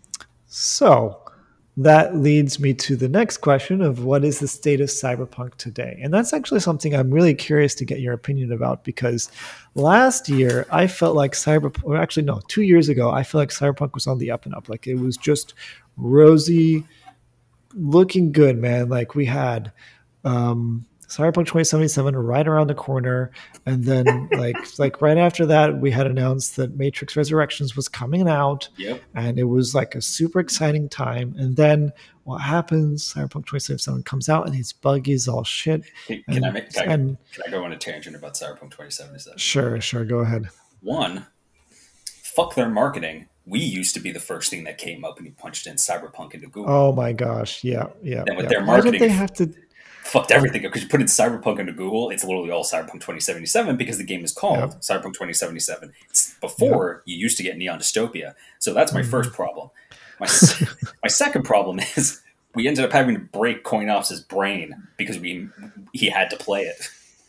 So that leads me to the next question of what is the state of cyberpunk today? And that's actually something I'm really curious to get your opinion about, because last year I felt like cyberpunk, or actually no, two years ago, I feel like cyberpunk was on the up and up. Like it was just rosy, looking good, man. Like we had um, Cyberpunk twenty seventy-seven right around the corner, and then like like right after that, we had announced that Matrix Resurrections was coming out, yep. and it was like a super exciting time. And then what happens? Cyberpunk twenty seventy-seven comes out, and it's buggy as all shit. Can, and, can, I, make, can, I, and, can I go on a tangent about Cyberpunk twenty seventy-seven? Sure, sure. Go ahead. One, fuck their marketing. We used to be the first thing that came up when you punched in Cyberpunk into Google. Oh my gosh, yeah, yeah. And with yeah. their marketing, why don't they have to? Fucked everything up because you put in Cyberpunk into Google, it's literally all Cyberpunk twenty seventy-seven because the game is called yep. Cyberpunk twenty seventy-seven. It's before yep. you used to get Neon Dystopia, so that's my mm-hmm. first problem. My my second problem is we ended up having to break Coinops' brain because we he had to play it,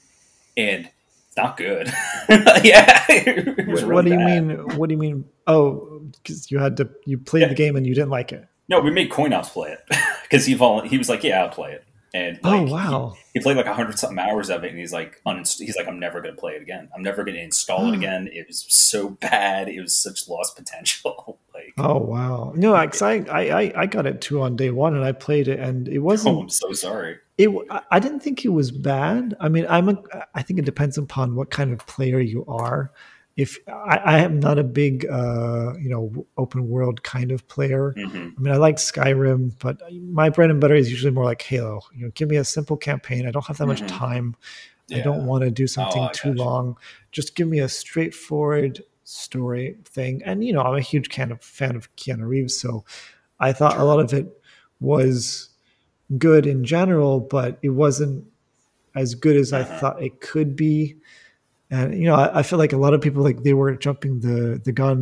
and it's not good. Yeah, it was what, what really do you bad. mean? What do you mean? Oh, because you had to you played yeah. the game and you didn't like it. No, we made Coinops play it because he vol- he was like, yeah, I'll play it. And like, oh wow! He, he played like a hundred something hours of it, and he's like, uninst- he's like, I'm never going to play it again. I'm never going to install it again. It was so bad. It was such lost potential. Like, oh wow! No, because I, I I got it too on day one, and I played it, and it wasn't. Oh, I'm so sorry. It I didn't think it was bad. I mean, I'm a. I think it depends upon what kind of player you are. If I, I am not a big, uh, you know, open world kind of player. Mm-hmm. I mean, I like Skyrim, but my bread and butter is usually more like Halo. You know, give me a simple campaign. I don't have that mm-hmm. much time. Yeah. I don't want to do something oh, too long. Just give me a straightforward story thing. And you know, I'm a huge fan of fan of Keanu Reeves, so I thought sure. a lot of it was good in general, but it wasn't as good as uh-huh. I thought it could be. And, you know, I, I feel like a lot of people, like they were jumping the, the gun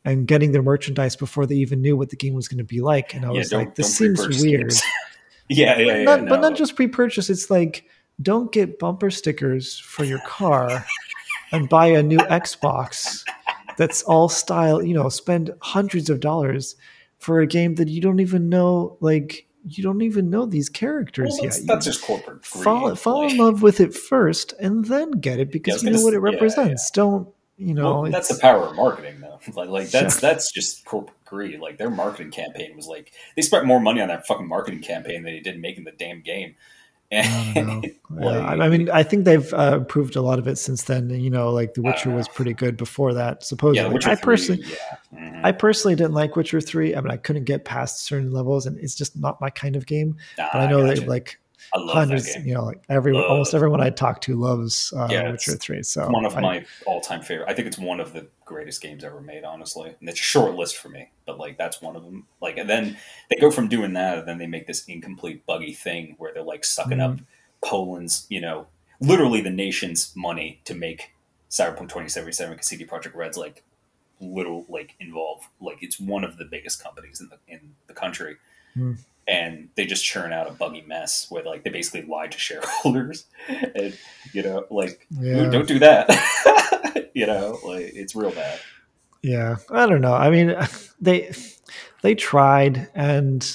and getting their merchandise before they even knew what the game was going to be like. And I Yeah, was don't like, this don't seems pre-purchase weird. games. yeah, yeah, yeah. Not, no. But not just pre-purchase. It's like, don't get bumper stickers for your car and buy a new Xbox that's all style, you know, spend hundreds of dollars for a game that you don't even know, like, you don't even know these characters well, that's, yet. That's you just corporate greed. fall, fall like, in love with it first and then get it because yeah, you know gonna, what it yeah, represents. Yeah. Don't, you know, well, that's it's, the power of marketing, though. Like, like that's yeah. that's just corporate greed. Like their marketing campaign was like they spent more money on that fucking marketing campaign than they did making the damn game. I don't know. like, yeah, I mean, I think they've uh, improved a lot of it since then. You know, like The Witcher was pretty good before that. Supposedly, yeah, Witcher I three, personally, yeah. Mm-hmm. I personally didn't like Witcher three. I mean, I couldn't get past certain levels, and it's just not my kind of game. Nah, but I know gotcha. that like I love hundreds, that game. you know, like every love. almost everyone I talk to loves uh, yeah, Witcher three. So one of I, my all-time favorite. I think it's one of the greatest games ever made, honestly. And it's a short list for me, but like that's one of them. Like, and then they go from doing that, and then they make this incomplete, buggy thing where they're like sucking mm. up Poland's, you know, literally the nation's money to make Cyberpunk twenty seventy-seven because C D Projekt Red's like little like involved. Like it's one of the biggest companies in the in the country. Mm. And they just churn out a buggy mess where like they basically lied to shareholders, and you know, like Yeah. don't do that. you know, like it's real bad. Yeah, I don't know. I mean, they they tried, and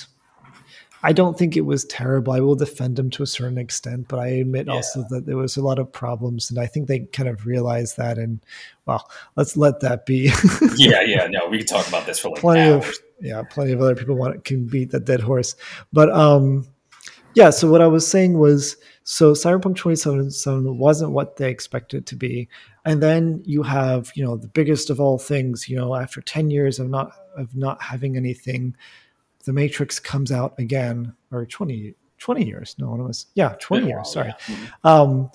I don't think it was terrible. I will defend them to a certain extent, but I admit Yeah. also that there was a lot of problems, and I think they kind of realized that. And well, let's let that be. yeah, yeah. No, we can talk about this for like plenty hours. of yeah, plenty of other people want can beat that dead horse. But um, yeah. So what I was saying was, so Cyberpunk twenty seventy-seven wasn't what they expected it to be, and then you have you know the biggest of all things. You know, after ten years of not of not having anything. The Matrix comes out again, or twenty, twenty years. No, it was, yeah, twenty Been a years. while, Sorry. yeah. Mhm. Um,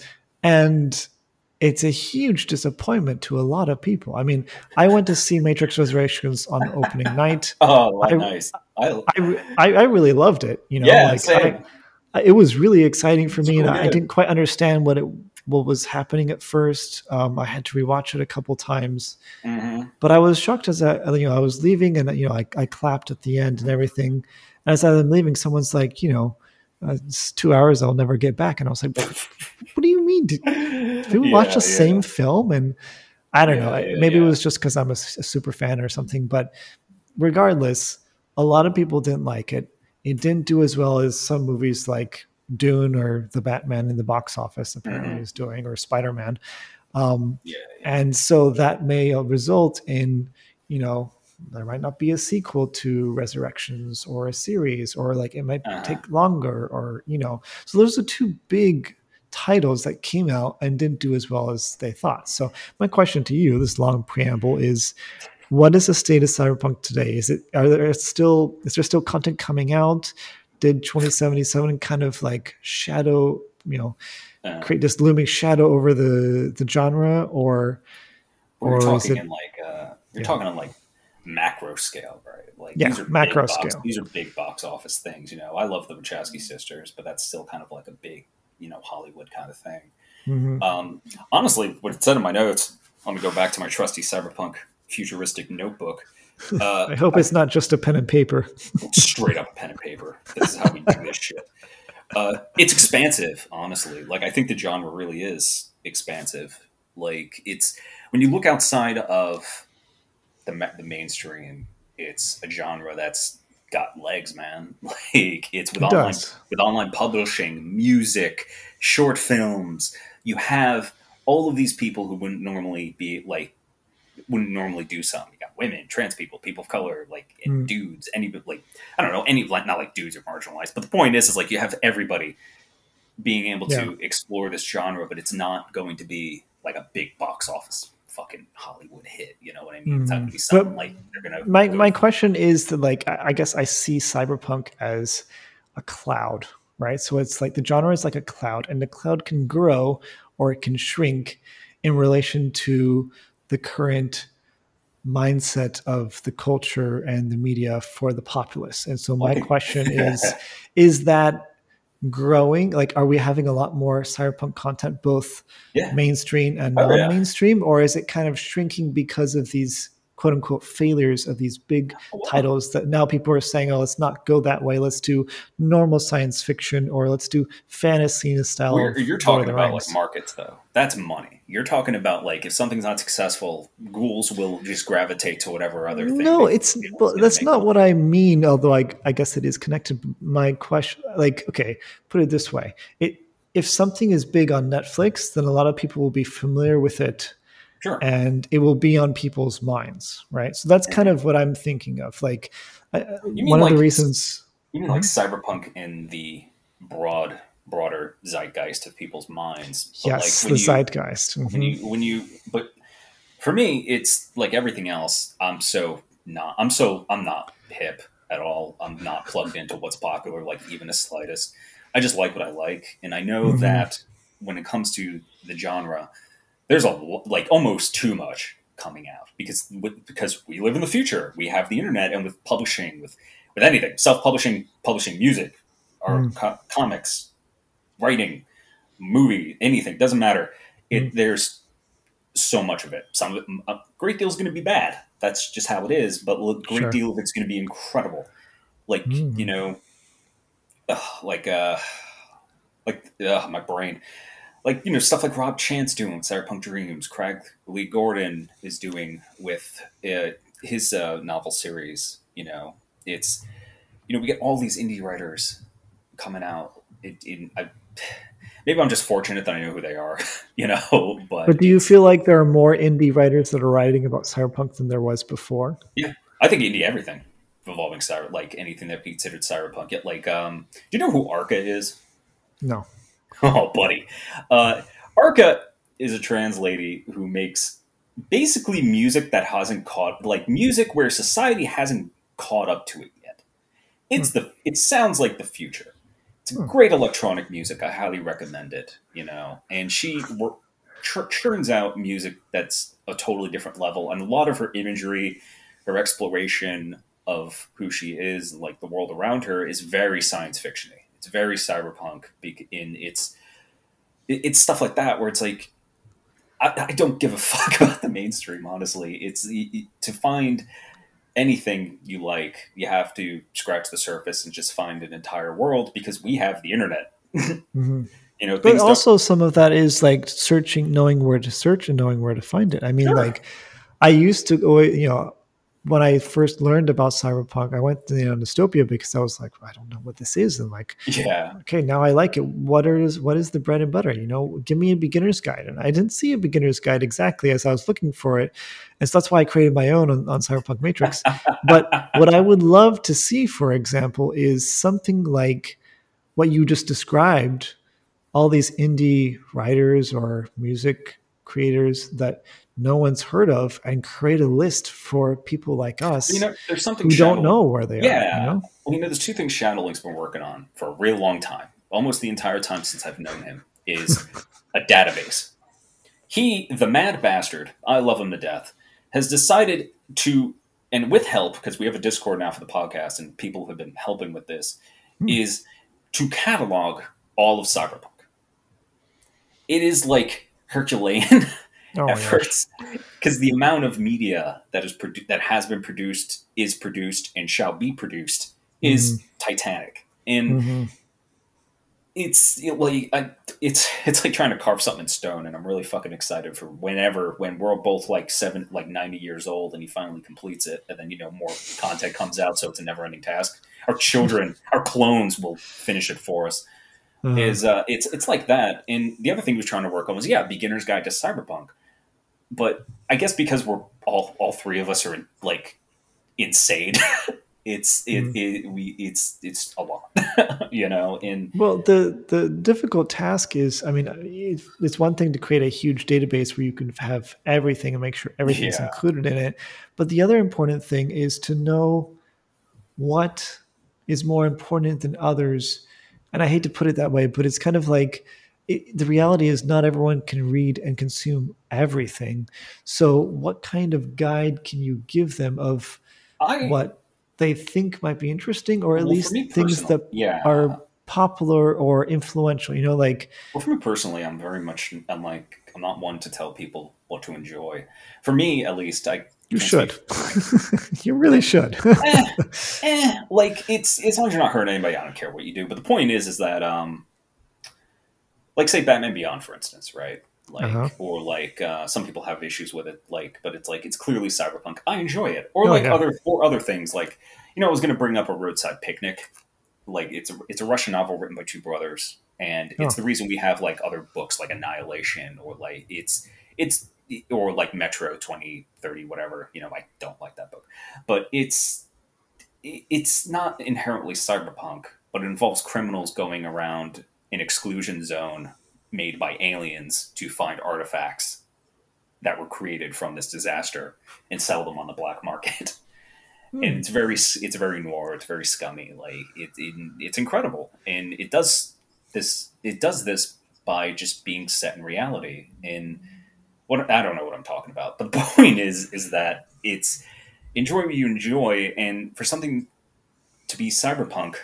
and it's a huge disappointment to a lot of people. I mean, I went to see Matrix Resurrections on opening night. Oh, I- nice. I, I, re- I, I really loved it. You know, yeah, like same. I, it was really exciting for It's me, and really I good. didn't quite understand what it what was happening at first. Um, I had to rewatch it a couple times. Mhm. But I was shocked as I, you know, I was leaving, and you know, I, I clapped at the end and everything. And as I'm leaving, someone's like, you know, uh, it's two hours, I'll never get back. And I was like, what do you mean? Did, did we watch Yeah, the same yeah. film? And I don't Yeah, know. yeah, Maybe yeah. it was just because I'm a, s- a super fan or something. But regardless, a lot of people didn't like it. It didn't do as well as some movies like Dune or The Batman in the box office apparently Mhm. is doing, or Spider-Man. Um, Yeah, yeah. and so that may result in, you know, there might not be a sequel to Resurrections or a series, or like it might Uh-huh. take longer, or, you know, so those are two big titles that came out and didn't do as well as they thought. So my question to you, this long preamble, is what is the state of Cyberpunk today? Is it, are there still, is there still content coming out? Did twenty seventy-seven kind of like shadow, you know, Uh, create this looming shadow over the the genre, or we're or is talking it- in like uh, you're Yeah. talking on like macro scale, right? Like Yeah, these are macro big box, scale. These are big box office things. You know, I love the Wachowski sisters, but that's still kind of like a big, you know, Hollywood kind of thing. Mhm. Um, honestly, what it said in my notes, let me go back to my trusty Cyberpunk futuristic notebook. Uh, I hope it's not just a pen and paper. straight up pen and paper. This is how we do this shit. Uh, it's expansive, honestly. Like I think the genre really is expansive. Like it's when you look outside of the ma- the mainstream, it's a genre that's got legs, man. Like it's with It online does. with online publishing, music, short films. You have all of these people who wouldn't normally be like wouldn't normally do something. You got women, trans people, people of color, like and Mm. dudes, any like I don't know, any like not like dudes are marginalized, but the point is, is like you have everybody being able Yeah. to explore this genre, but it's not going to be like a big box office fucking Hollywood hit. You know what I mean? It's not going to be something But like they're going to. My my question is that, like, I I guess I see Cyberpunk as a cloud, right? So it's like the genre is like a cloud, and the cloud can grow or it can shrink in relation to the current mindset of the culture and the media for the populace. And so my Okay. question is, is that growing? Like, are we having a lot more cyberpunk content, both Yeah. mainstream and Oh, yeah. non-mainstream, or is it kind of shrinking because of these quote unquote failures of these big Wow. titles that now people are saying, oh, let's not go that way. Let's do normal science fiction, or let's do fantasy in the style We're, of you're Lord talking of the about Rings. like markets, though. That's money. You're talking about like if something's not successful, ghouls will just gravitate to whatever other thing. No, they it's feel is well, gonna that's make not money. what I mean. Although I, I guess it is connected. My question, like, okay, put it this way: it if something is big on Netflix, then a lot of people will be familiar with it, Sure. and it will be on people's minds, right? So that's kind of what I'm thinking of. Like, I, You mean one of the like- reasons. You mean like cyberpunk in the broad, broader zeitgeist of people's minds? But Yes, like the when you, zeitgeist. when Mhm. you when you but for me it's like everything else. I'm so not I'm so I'm not hip at all. I'm not plugged into what's popular, like even the slightest. I just like what I like, and I know Mhm. that when it comes to the genre, there's a lo- like almost too much coming out because with, because we live in the future. We have the internet, and with publishing, with with anything, self-publishing, publishing music, or Mm. co- comics, writing, movie, anything doesn't matter. It Mm. there's so much of it. Some of it, a great deal is going to be bad. That's just how it is. But a great Sure. deal of it's going to be incredible. Like Mm. you know, ugh, like uh, like uh, my brain, like you know, stuff like Rob Chant's doing with Cyberpunk Dreams. Craig Lee Gordon is doing with uh, his uh, novel series. You know, it's you know we get all these indie writers coming out. It, in I, maybe I'm just fortunate that I know who they are. You know, but But do you it's- feel like there are more indie writers that are writing about cyberpunk than there was before? Yeah, I think indie everything involving cyber, like anything that be considered cyberpunk. Yet, like, um, do you know who Arca is? No. Oh, buddy, uh, Arca is a trans lady who makes basically music that hasn't caught, like music where society hasn't caught up to it yet. It's the, it sounds like the future. It's Hmm. great electronic music. I highly recommend it. You know, and she wor- chur- churns out music that's a totally different level, and a lot of her imagery, her exploration of who she is, like the world around her, is very science fictiony. It's very cyberpunk be- in its it- it's stuff like that where it's like I, I don't give a fuck about the mainstream. Honestly, it's it, it- to find anything you like, you have to scratch the surface and just find an entire world because we have the internet. Mhm. You know, But things don't- also some of that is like searching, knowing where to search and knowing where to find it. I mean, Sure. like I used to go, you know, when I first learned about cyberpunk, I went to you know, Dystopia because I was like, I don't know what this is. And like, yeah, okay, now I like it. What is what is the bread and butter? You know, give me a beginner's guide. And I didn't see a beginner's guide exactly as I was looking for it. And so that's why I created my own on, on Cyberpunk Matrix. But what I would love to see, for example, is something like what you just described, all these indie writers or music creators that no one's heard of, and create a list for people like us you know, there's something who don't Shadow- know where they Yeah, are. You know? well, you know, there's two things Shadowlink's been working on for a real long time, almost the entire time since I've known him, is a database. He, the mad bastard, I love him to death, has decided to, and with help, because we have a Discord now for the podcast and people have been helping with this, Hmm. is to catalog all of Cyberpunk. It is like Herculean Oh, my gosh. efforts because the amount of media that is produ- that has been produced, is produced, and shall be produced is titanic. And Mhm. it's it, like I, it's it's like trying to carve something in stone, and I'm really fucking excited for whenever when we're both like seven like ninety years old and he finally completes it, and then you know more content comes out, so it's a never ending task. Our children, our clones will finish it for us. Uh-huh. Is uh, it's it's like that. And the other thing he was trying to work on was yeah, beginner's guide to cyberpunk. But I guess because we're all all three of us are like insane. It's it, Mm. it we it's it's a lot, you know. And Well, the the difficult task is, I mean, it- it's one thing to create a huge database where you can have everything and make sure everything's Yeah. included in it. But the other important thing is to know what is more important than others. And I hate to put it that way, but it's kind of like it, the reality is not everyone can read and consume everything. So, what kind of guide can you give them of I what they think might be interesting, or at well, for least me things personally, that yeah. are popular or influential, you know, like. Well, for me personally, I'm very much, I'm like, I'm not one to tell people what to enjoy. For me, at least, I. You should. You really should. eh, eh, like, it's, as long as you're not hurting anybody, I don't care what you do. But the point is, is that, um, like, say Batman Beyond, for instance, right? Like, uh-huh. or like, uh, some people have issues with it, like, but it's like, it's clearly cyberpunk. I enjoy it. Or oh, like yeah. other, or other things, like, you know, I was going to bring up A Roadside Picnic. Like, it's a, it's a Russian novel written by two brothers. And it's oh. the reason we have like other books like Annihilation or like it's, it's, or like Metro twenty thirty, whatever, you know, I don't like that book, but it's, it's not inherently cyberpunk, but it involves criminals going around an exclusion zone made by aliens to find artifacts that were created from this disaster and sell them on the black market. Hmm. And it's very, it's very noir. It's very scummy. Like it, it, it's incredible. And it does this, it does this by just being set in reality. And what, I don't know what I'm talking about, but the point is, is that it's enjoy what you enjoy. And for something to be cyberpunk,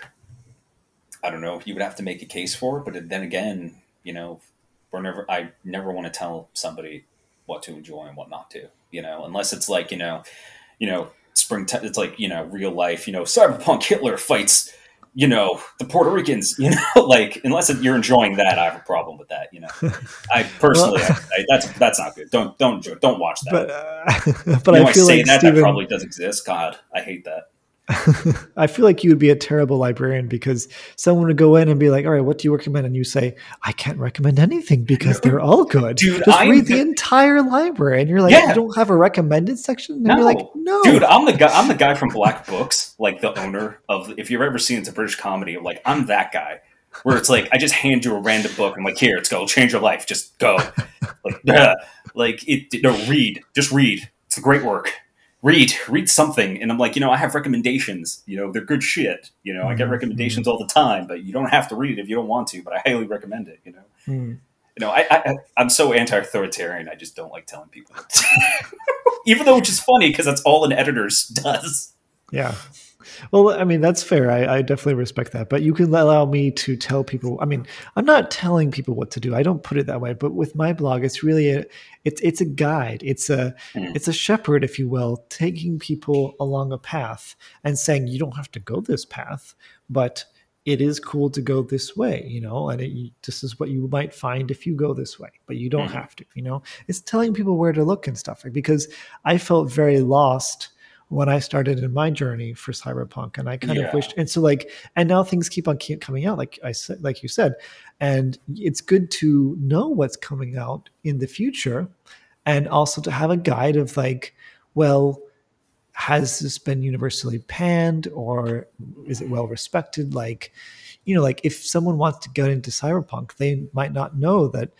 I don't know, you would have to make a case for it. But then again, you know, we're never, I never want to tell somebody what to enjoy and what not to, you know, unless it's like, you know, you know, spring, te- it's like, you know, real life, you know, cyberpunk Hitler fights, you know, the Puerto Ricans, you know, like, unless you're enjoying that, I have a problem with that, you know. I personally, well, I, I, that's that's not good. Don't don't don't watch that. But, uh, but you know, I feel I say like that Steven... that probably does exist. God, I hate that. I feel like you would be a terrible librarian because someone would go in and be like, all right, what do you recommend? And you say, I can't recommend anything because they're all good. Dude, Just I'm read the, the entire library. And you're like, yeah. You don't have a recommended section? And no. You're like, no. Dude, I'm the guy I'm the guy from Black Books, like the owner of, if you've ever seen it's a British comedy, like I'm that guy where it's like, I just hand you a random book. I'm like, here, let's go. Change your life. Just go. Like, yeah. Like it, no, read. Just read. It's a great work. Read, read something. And I'm like, you know, I have recommendations, you know, they're good shit. You know, mm-hmm. I get recommendations all the time, but you don't have to read it if you don't want to, but I highly recommend it, you know. Mm. You know, I, I, I'm so anti-authoritarian, I just don't like telling people. Even though, which is funny, because that's all an editor does. Yeah. Well, I mean, that's fair. I, I definitely respect that. But you can allow me to tell people, I mean, I'm not telling people what to do. I don't put it that way. But with my blog, it's really a, it's it's a guide. It's a mm. it's a shepherd, if you will, taking people along a path and saying, you don't have to go this path, but it is cool to go this way, you know, and it, this is what you might find if you go this way, but you don't mm. have to, you know. It's telling people where to look and stuff, because I felt very lost when I started in my journey for cyberpunk, and I kind yeah. of wished, and so like, and now things keep on keep coming out, like I said, like you said, and it's good to know what's coming out in the future, and also to have a guide of like, well, has this been universally panned, or is it well respected? Like, you know, like if someone wants to get into cyberpunk, they might not know that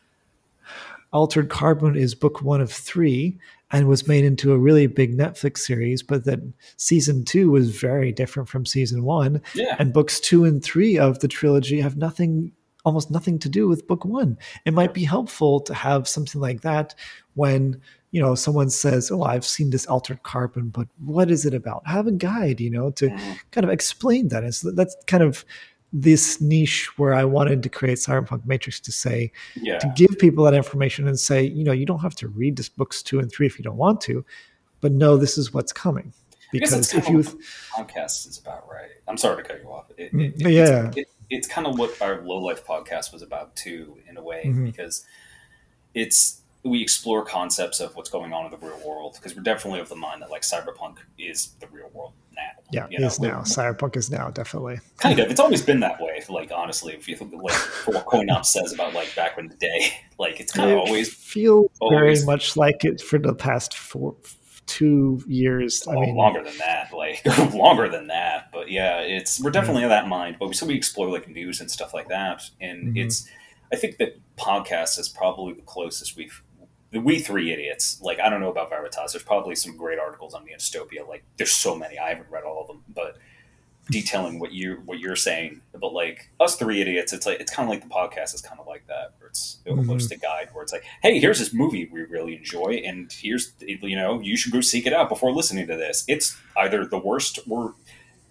Altered Carbon is book one of three and was made into a really big Netflix series, but then season two was very different from season one. Yeah. And books two and three of the trilogy have nothing, almost nothing to do with book one. It might be helpful to have something like that when, you know, someone says, oh, I've seen this Altered Carbon, but what is it about? Have a guide, you know, to mm-hmm. kind of explain that. And so that's kind of this niche where I wanted to create Cyberpunk Matrix to say, yeah. to give people that information and say, you know, you don't have to read this books two and three if you don't want to, but no, this is what's coming. Because if you podcast is about, right? I'm sorry to cut you off. It, it, it, yeah, it's, it, it's kind of what our Low Life podcast was about too, in a way, mm-hmm. because it's we explore concepts of what's going on in the real world, because we're definitely of the mind that like cyberpunk is the real world now. Yeah, it is now. Cyberpunk is now, definitely. Kind of. It's always been that way. Like honestly, if you think like for what CoinOps says about like back in the day, like it's kind of always feels very much like it for the past four, two years. Oh, I mean, longer than that, like longer than that. But yeah, it's we're definitely mm-hmm. of that mind. But we so we explore like news and stuff like that, and mm-hmm. it's. I think that podcast is probably the closest we've. We three idiots, like, I don't know about Veritas. There's probably some great articles on the Dystopia. Like, there's so many. I haven't read all of them, but detailing what you what you're saying. But like us three idiots, it's like it's kind of like the podcast is kind of like that, where it's almost mm-hmm. a guide, where it's like, hey, here's this movie we really enjoy, and here's, you know, you should go seek it out before listening to this. It's either the worst or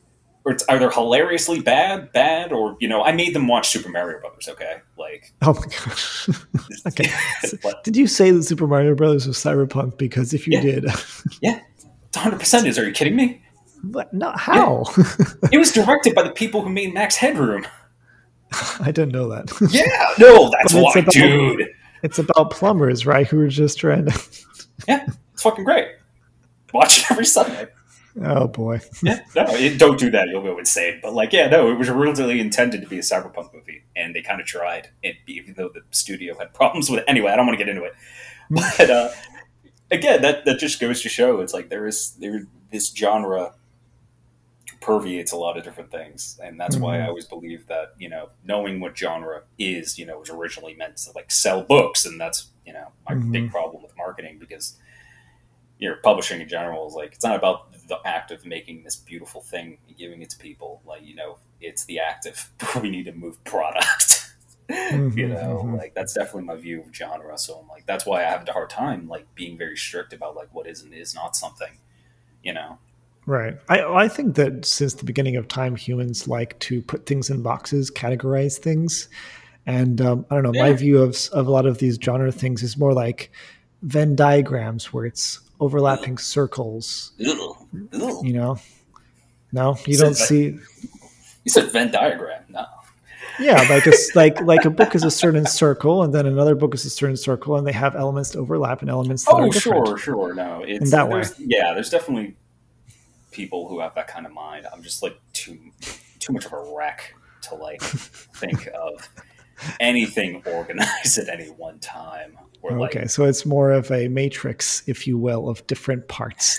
or it's either hilariously bad, bad, or you know, I made them watch Super Mario Brothers. Okay, like oh my gosh. Okay, so did you say that Super Mario Brothers was cyberpunk? Because if you yeah. did, yeah, it's one hundred percent is. Are you kidding me? But not how? Yeah. It was directed by the people who made Max Headroom. I didn't know that. Yeah, no, that's why, about, dude. It's about plumbers, right? Who are just trying to. Yeah, it's fucking great. Watch it every Sunday. Oh boy. Yeah, no, it, don't do that. You'll go insane. But like, yeah, no, it was originally intended to be a cyberpunk movie, and they kind of tried, it, even though the studio had problems with it. Anyway, I don't want to get into it. But uh, again, that that just goes to show it's like there is there this genre permeates a lot of different things, and that's mm-hmm. why I always believe that, you know, knowing what genre is, you know, was originally meant to like sell books, and that's, you know, my mm-hmm. big problem with marketing, because you know, publishing in general is like, it's not about the act of making this beautiful thing and giving it to people. Like, you know, it's the act of we need to move product. Mm-hmm, you know, mm-hmm. like that's definitely my view of genre. So I'm like, that's why I have a hard time like being very strict about like what is and is not something, you know. Right. I I think that since the beginning of time, humans like to put things in boxes, categorize things. And um, I don't know, yeah. my view of of a lot of these genre things is more like Venn diagrams, where it's overlapping Ugh. circles. Ugh. Ugh. You know? No, you, you don't see. Venn, you said Venn diagram. No. Yeah, like a, like like a book is a certain circle, and then another book is a certain circle, and they have elements to overlap and elements that oh, are different. sure, sure. No, it's in that way. Yeah, there's definitely people who have that kind of mind. I'm just like too too much of a wreck to like think of anything organized at any one time. Or okay, like, so it's more of a matrix, if you will, of different parts.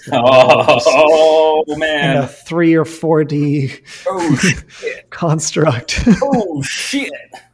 Oh, oh man, in a three or four D oh, shit. construct. Oh shit!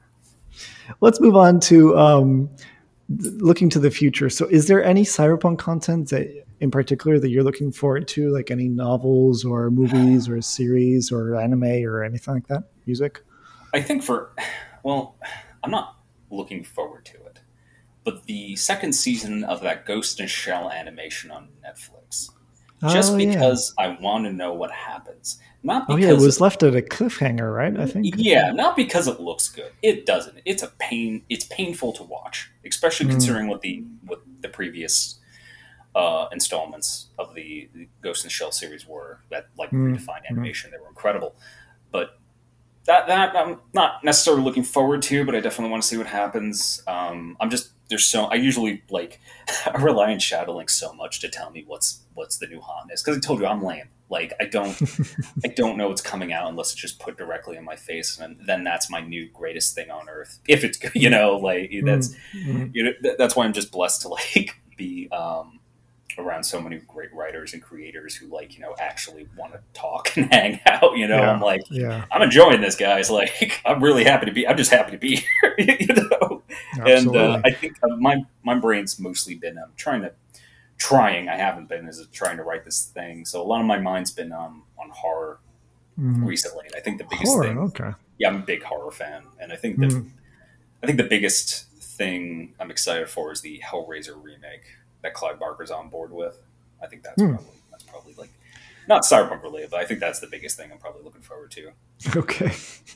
Let's move on to um, looking to the future. So, is there any cyberpunk content that, in particular, that you're looking forward to, like any novels or movies or series or anime or anything like that? Music? I think for, well, I'm not looking forward to it. But the second season of that Ghost in the Shell animation on Netflix, just oh, because yeah. I want to know what happens. Not because oh yeah, it was left at a cliffhanger, right? I think. Yeah, not because it looks good. It doesn't. It's a pain. It's painful to watch, especially mm. considering what the what the previous uh, installments of the, the Ghost in the Shell series were. That like mm. redefined animation. Mm. They were incredible, but. That, that I'm not necessarily looking forward to, but I definitely want to see what happens. Um, I'm just there's so I usually like I rely on Shadowlink so much to tell me what's what's the new hotness, because I told you I'm lame. Like I don't I don't know what's coming out unless it's just put directly in my face, and then that's my new greatest thing on earth. If it's good, you know, like that's mm-hmm. you know that's why I'm just blessed to like be. Um, around so many great writers and creators who like, you know, actually want to talk and hang out, you know. Yeah, I'm like, yeah. I'm enjoying this, guys. Like, I'm really happy to be, I'm just happy to be here, you know. Absolutely. And uh, I think uh, my my brain's mostly been um, trying to, trying, I haven't been, is trying to write this thing. So a lot of my mind's been um, on horror mm. recently. And I think the biggest horror, thing, okay. yeah, I'm a big horror fan. And I think that, mm. I think the biggest thing I'm excited for is the Hellraiser remake that Clive Barker's on board with. I think that's hmm. probably that's probably like not cyberpunk related, but I think that's the biggest thing I'm probably looking forward to. Okay,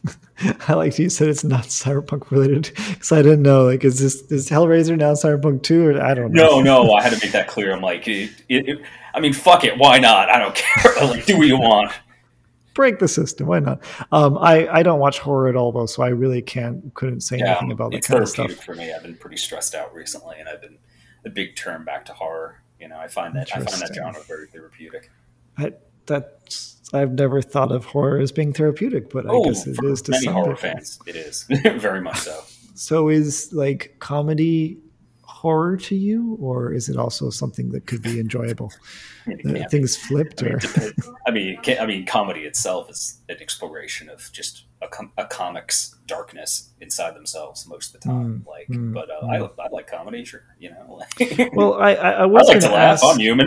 I like you said it's not cyberpunk related, because I didn't know. Like, is this is Hellraiser now cyberpunk too, or I don't know. No, no, I had to make that clear. I'm like, it, it, it, I mean, fuck it, why not? I don't care. Like, do what you want. Break the system. Why not? Um, I, I don't watch horror at all, though, so I really can't couldn't say yeah, anything about that kind of stuff. For me, I've been pretty stressed out recently, and I've been a big turn back to horror. You know, I find that I find that genre very therapeutic. I, that's I've never thought of horror as being therapeutic, but oh, I guess it is to many some horror people. fans. It is very much so. So, is like comedy horror to you, or is it also something that could be enjoyable? I mean, uh, things flipped, I mean, or I mean, I mean, comedy itself is an exploration of just a, com- a comic's darkness inside themselves most of the time. Mm, like, mm, but uh, mm. I, I like comedy, sure, you know. Like, well, I, I, I was I like to laugh. Ask... I'm human.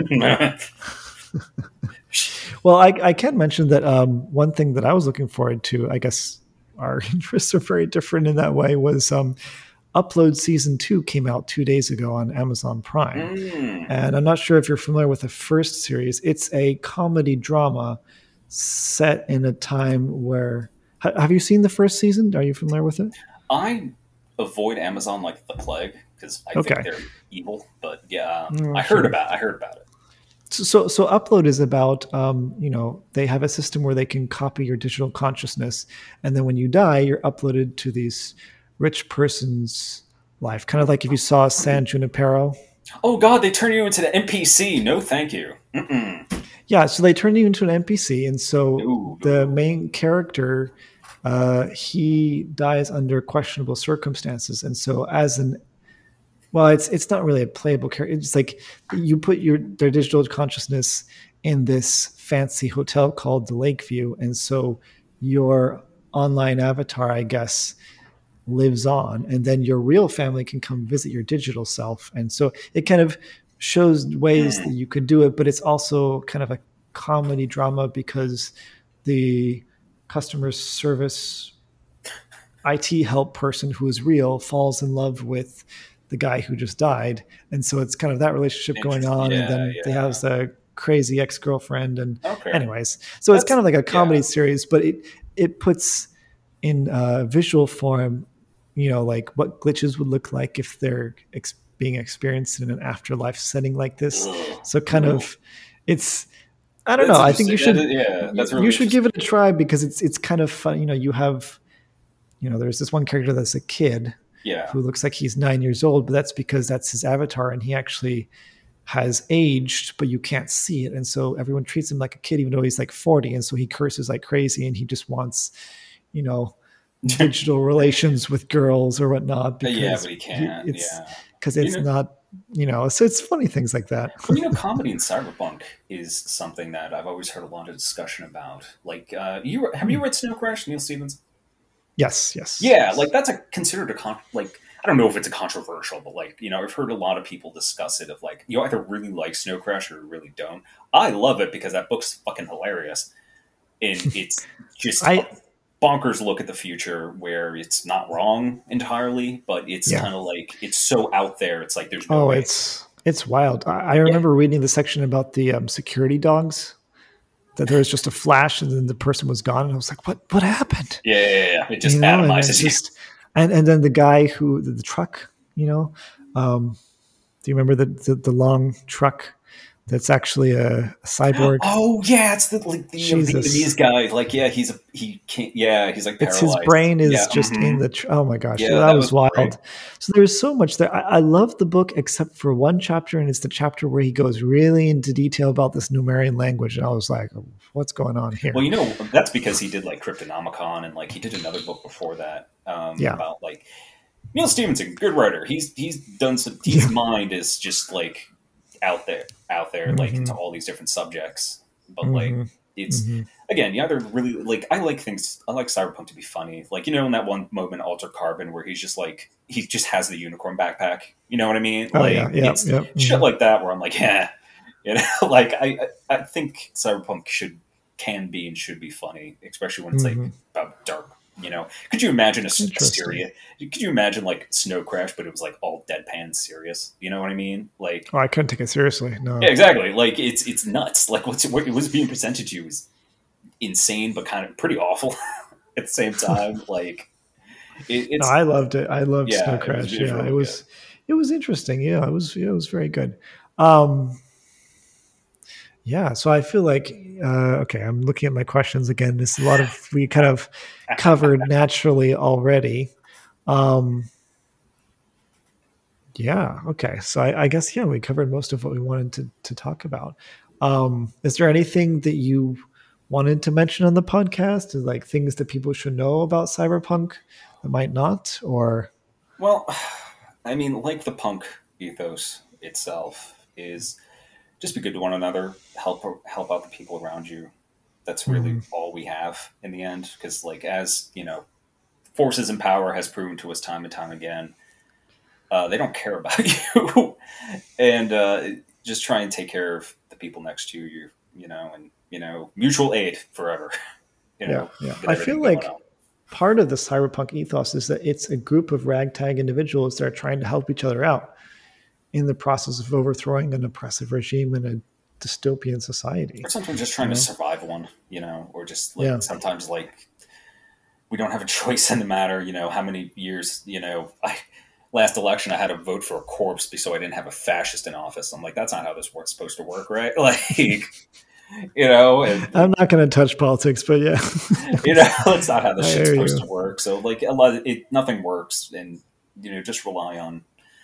Well, I, I can mention that um, one thing that I was looking forward to, I guess our interests are very different in that way, was um, Upload Season two came out two days ago on Amazon Prime. Mm. And I'm not sure if you're familiar with the first series. It's a comedy drama set in a time where. Have you seen the first season? Are you familiar with it? I avoid Amazon like the plague because I okay. think they're evil. But yeah, Mm, I heard sure. about. I heard about it. So, so Upload is about, um, you know, they have a system where they can copy your digital consciousness, and then when you die, you're uploaded to these rich person's life, kind of like if you saw San Junipero. Oh God, they turn you into the N P C. No, thank you. Mm-mm. Yeah, so they turn you into an N P C, and so Ooh, the ooh. main character, uh, he dies under questionable circumstances, and so as an Well, it's it's not really a playable character. It's like you put your their digital consciousness in this fancy hotel called the Lakeview, and so your online avatar, I guess, lives on, and then your real family can come visit your digital self. And so it kind of shows ways that you could do it, but it's also kind of a comedy drama because the customer service I T help person who is real falls in love with the guy who just died. And so it's kind of that relationship going on. Yeah, and then yeah. they have the crazy ex-girlfriend. And Okay. anyways, so That's- it's kind of like a comedy yeah. series, but it, it puts in uh, visual form, you know, like what glitches would look like if they're ex- being experienced in an afterlife setting like this. Ugh. So kind Ugh. of, it's, I don't That's know. I think you should, interesting. Yeah, that's you, really you should give it a try because it's, it's kind of fun. You know, you have, you know, there's this one character that's a kid Yeah. who looks like he's nine years old, but that's because that's his avatar and he actually has aged, but you can't see it. And so everyone treats him like a kid, even though he's like forty. And so he curses like crazy and he just wants, you know, digital relations with girls or whatnot. Because yeah, but he can't. He, it's, yeah. Because it's You know, not, you know, so it's funny things like that. Well, you know, comedy in cyberpunk is something that I've always heard a lot of discussion about. Like, uh, you have you read Snow Crash, Neil Stevens? Yes, yes. Yeah, yes. like that's a considered a con- like I don't know if it's a controversial, but like you know I've heard a lot of people discuss it of like you either really like Snow Crash or you really don't. I love it because that book's fucking hilarious, and it's just I, a bonkers look at the future where it's not wrong entirely, but it's Yeah. kind of like it's so out there. It's like there's no oh, way. it's it's wild. I, I remember reading the section about the um, security dogs. That there was just a flash and then the person was gone. And I was like, what, what happened? Yeah, yeah, yeah. It just you know, and atomizes you. just, and, and then the guy who, the, the truck, you know, um, do you remember the, the, the long truck that's actually a, a cyborg? Oh yeah, it's the like the Jesus. Vietnamese guy. Like yeah, he's a he can't. Yeah, he's like It's paralyzed. his brain is Yeah, just mhm. in the, tr- oh my gosh, Yeah, that, that was, was wild. great. So there's so much there. I, I love the book except for one chapter, and it's the chapter where he goes really into detail about this Numerian language. And I was like, what's going on here? Well, you know, that's because he did like Cryptonomicon, and like he did another book before that. Um, Yeah. About like Neil Stevenson, good writer. He's he's done some. His Yeah. mind is just like out there, out there, like Mhm. into all these different subjects. But like Mhm. it's Mhm. again, you either really like. I like things. I like cyberpunk to be funny. Like you know, in that one moment, Alter Carbon, where he's just like he just has the unicorn backpack. You know what I mean? Oh, like yeah, yeah, it's yeah. shit Mhm. like that where I'm like, yeah, you know, like I I I think cyberpunk should can be and should be funny, especially when it's Mhm. like about dark. You know, could you imagine a, a Interesting. serious? Could you imagine like Snow Crash, but it was like all deadpan serious? You know what I mean? Like, Oh, I couldn't take it seriously. No. yeah, exactly. Like it's it's nuts. Like what's what was being presented to you was insane, but kind of pretty awful at the same time. Like it, No, it's I loved it. I loved Yeah, Snow it was- Crash. it was yeah, really it was it was interesting. Yeah, it was yeah, it was very good. Um, yeah, so I feel like uh, okay, I'm looking at my questions again. There's a lot of we kind of covered naturally already. Um, yeah, okay. So I, I guess yeah, we covered most of what we wanted to to talk about. Um, is there anything that you wanted to mention on the podcast? Is like things that people should know about cyberpunk that might not, or well, I mean, like the punk ethos itself is just be good to one another, help help out the people around you. That's really Mhm. all we have in the end. Because, like, as you know, forces in power has proven to us time and time again, uh, they don't care about you, and uh, just try and take care of the people next to you. You know, and you know, mutual aid forever. You know, yeah, yeah. with I everything feel going like on. part of the cyberpunk ethos is that it's a group of ragtag individuals that are trying to help each other out in the process of overthrowing an oppressive regime in a dystopian society. Or sometimes just trying you to know? survive one, you know, or just like Yeah. sometimes like we don't have a choice in the matter, you know, how many years, you know, I last election I had to vote for a corpse so I didn't have a fascist in office. I'm like, that's not how this work's supposed to work, right? Like, you know, and, I'm not going to touch politics, but yeah, you know, that's not how this I shit's hear supposed you. to work. So like a lot of it, nothing works, and you know, just rely on.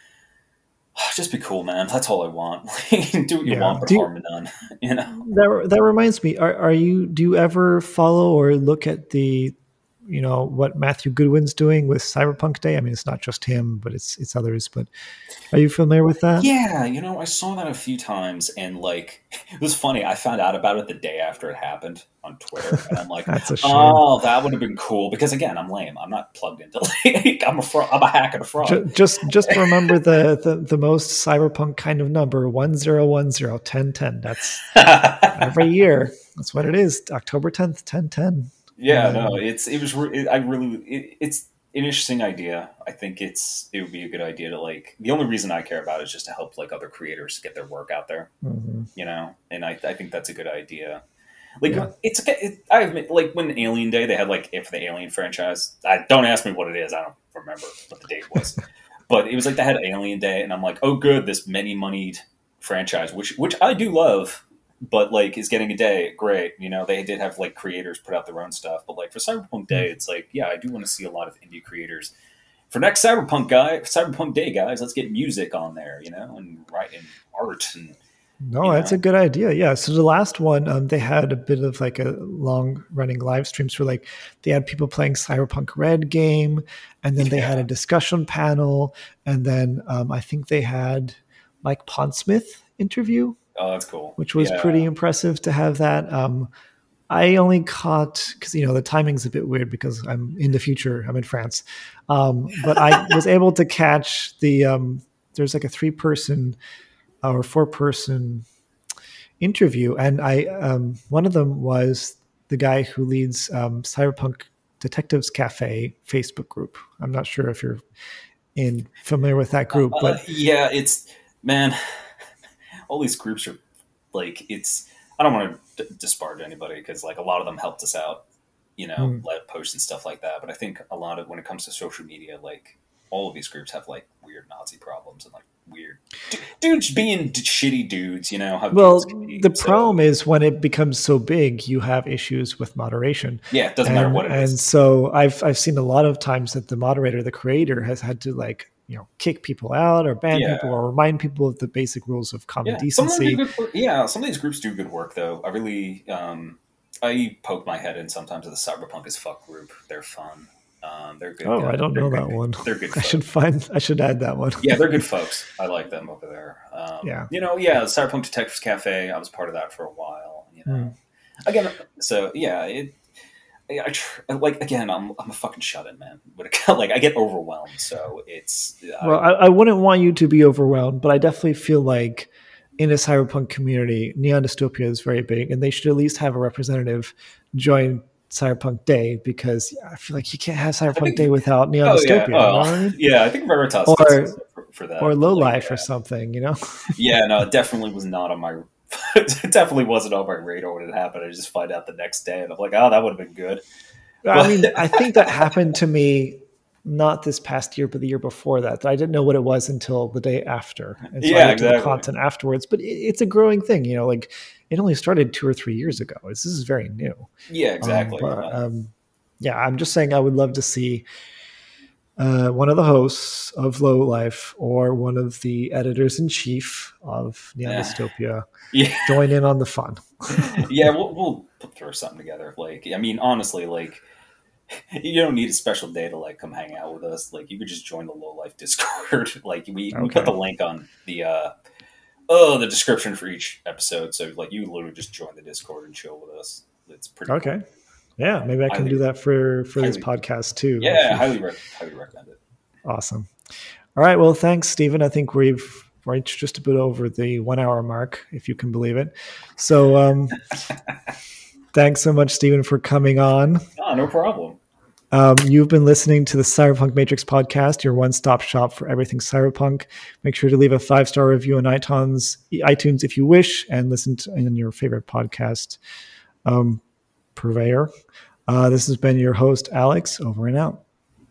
Just be cool, man. That's all I want. Do what you Yeah. want, but Do you- harm none. You know. That that reminds me. Are are you? Do you ever follow or look at the, you know, what Matthew Goodwin's doing with Cyberpunk Day? I mean, it's not just him, but it's it's others. But are you familiar with that? Yeah, you know, I saw that a few times, and like, it was funny. I found out about it the day after it happened on Twitter, and I'm like, That's a shame. oh, that would have been cool. Because again, I'm lame. I'm not plugged into. Like, I'm a fraud. I'm a hack and a fraud. Ju- Just just remember the, the the most cyberpunk kind of number one zero one zero ten ten. That's every year. That's what it is. October tenth, ten ten. Yeah, no, it's it was re- it, I really it, it's an interesting idea. I think it's it would be a good idea to like. The only reason I care about it is just to help like other creators get their work out there, Mhm. you know. And I, I think that's a good idea. Like Yeah. it's it, I admit, like when Alien Day they had like if the Alien franchise. I don't ask me what it is. I don't remember what the date was, but it was like they had Alien Day, and I'm like, oh, good, this many moneyed franchise, which which I do love. But like is getting a day, great. You know, they did have like creators put out their own stuff. But like for Cyberpunk Day, it's like, yeah, I do want to see a lot of indie creators. For next Cyberpunk guy, Cyberpunk Day, guys, let's get music on there, you know, and writing art and No, you that's know. a good idea. Yeah. So the last one, um, they had a bit of like a long running live streams where like they had people playing Cyberpunk Red game, and then they had Yeah. a discussion panel, and then um, I think they had Mike Pondsmith interview, Oh, that's cool. which was Yeah. pretty impressive to have that. Um, I only caught because you know the timing's a bit weird because I'm in the future. I'm in France, um, but I was able to catch the. Um, there's like a three person or four person interview, and I um, one of them was the guy who leads um, Cyberpunk Detectives Cafe Facebook group. I'm not sure if you're in familiar with that group, Uh, but yeah, it's man. All these groups are like it's. I don't want to d- disparage anybody because like a lot of them helped us out, you know, Mm. let posts and stuff like that. But I think a lot of when it comes to social media, like all of these groups have like weird Nazi problems and like weird d- dudes being d- shitty dudes. You know how well, dudes can be. the So, problem is when it becomes so big, you have issues with moderation. yeah, it doesn't matter and, what it and is. so I've I've seen a lot of times that the moderator, the creator, has had to like you know kick people out or ban Yeah. people or remind people of the basic rules of common Yeah, some of them decency. do good work. Yeah, some of these groups do good work though. I really, um, I poke my head in sometimes to the Cyberpunk as fuck group. They're fun. Um, they're good. Oh, guys. I don't They're know good- that one. They're good. I folks. should find. I should add that one. Yeah, they're good folks. I like them over there. Um, Yeah. You know, yeah, Cyberpunk Detectives Cafe. I was part of that for a while. You know, again, so yeah, it. I tr- like again. I'm I'm a fucking shut in, man. When it, like I get overwhelmed, so it's. Well, I, I wouldn't want you to be overwhelmed, but I definitely feel like in a cyberpunk community, Neon Dystopia is very big, and they should at least have a representative join Cyberpunk Day because I feel like you can't have Cyberpunk think- Day without Neon oh Dystopia. yeah, you know oh, what I mean? yeah. I think Veritas Or- gets it for, for that. Or Low Like, Life yeah. or something, you know? Yeah, no, it definitely was not on my. It definitely wasn't on my radar when it happened. I just find out the next day, and I'm like, oh, that would have been good. I mean, I think that happened to me not this past year, but the year before that. I didn't know what it was until the day after. And so Yeah, I looked at the exactly. content afterwards. But it, it's a growing thing, you know, like it only started two or three years ago. This is very new. Yeah, exactly. Um, but, um, yeah, I'm just saying I would love to see uh, one of the hosts of Low Life or one of the editors in chief of Neon Yeah. Dystopia yeah, join in on the fun. yeah, we'll, we'll put, throw something together. Like, I mean, honestly, like, you don't need a special day to like come hang out with us. Like, you could just join the Low Life Discord. Like, we, we Okay. put the link on the uh, oh the description for each episode. So, like, you literally just join the Discord and chill with us. It's pretty cool. Okay. Yeah, maybe I can Highly- do that for, for this highly- podcast too. Yeah, highly, re- highly recommend it. Awesome. All right. Well, thanks, Stephen. I think we've reached just a bit over the one hour mark, if you can believe it. So um, thanks so much, Stephen, for coming on. Oh, no problem. Um, you've been listening to the Cyberpunk Matrix podcast, your one-stop shop for everything cyberpunk. Make sure to leave a five-star review on iTunes, iTunes if you wish, and listen to in your favorite podcast um, purveyor. Uh, this has been your host, Alex. Over and out.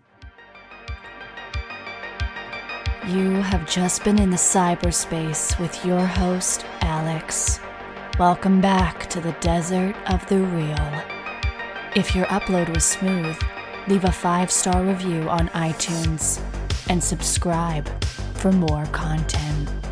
You have just been in the cyberspace with your host, Alex. Welcome back to the desert of the real. If your upload was smooth, leave a five-star review on iTunes and subscribe for more content.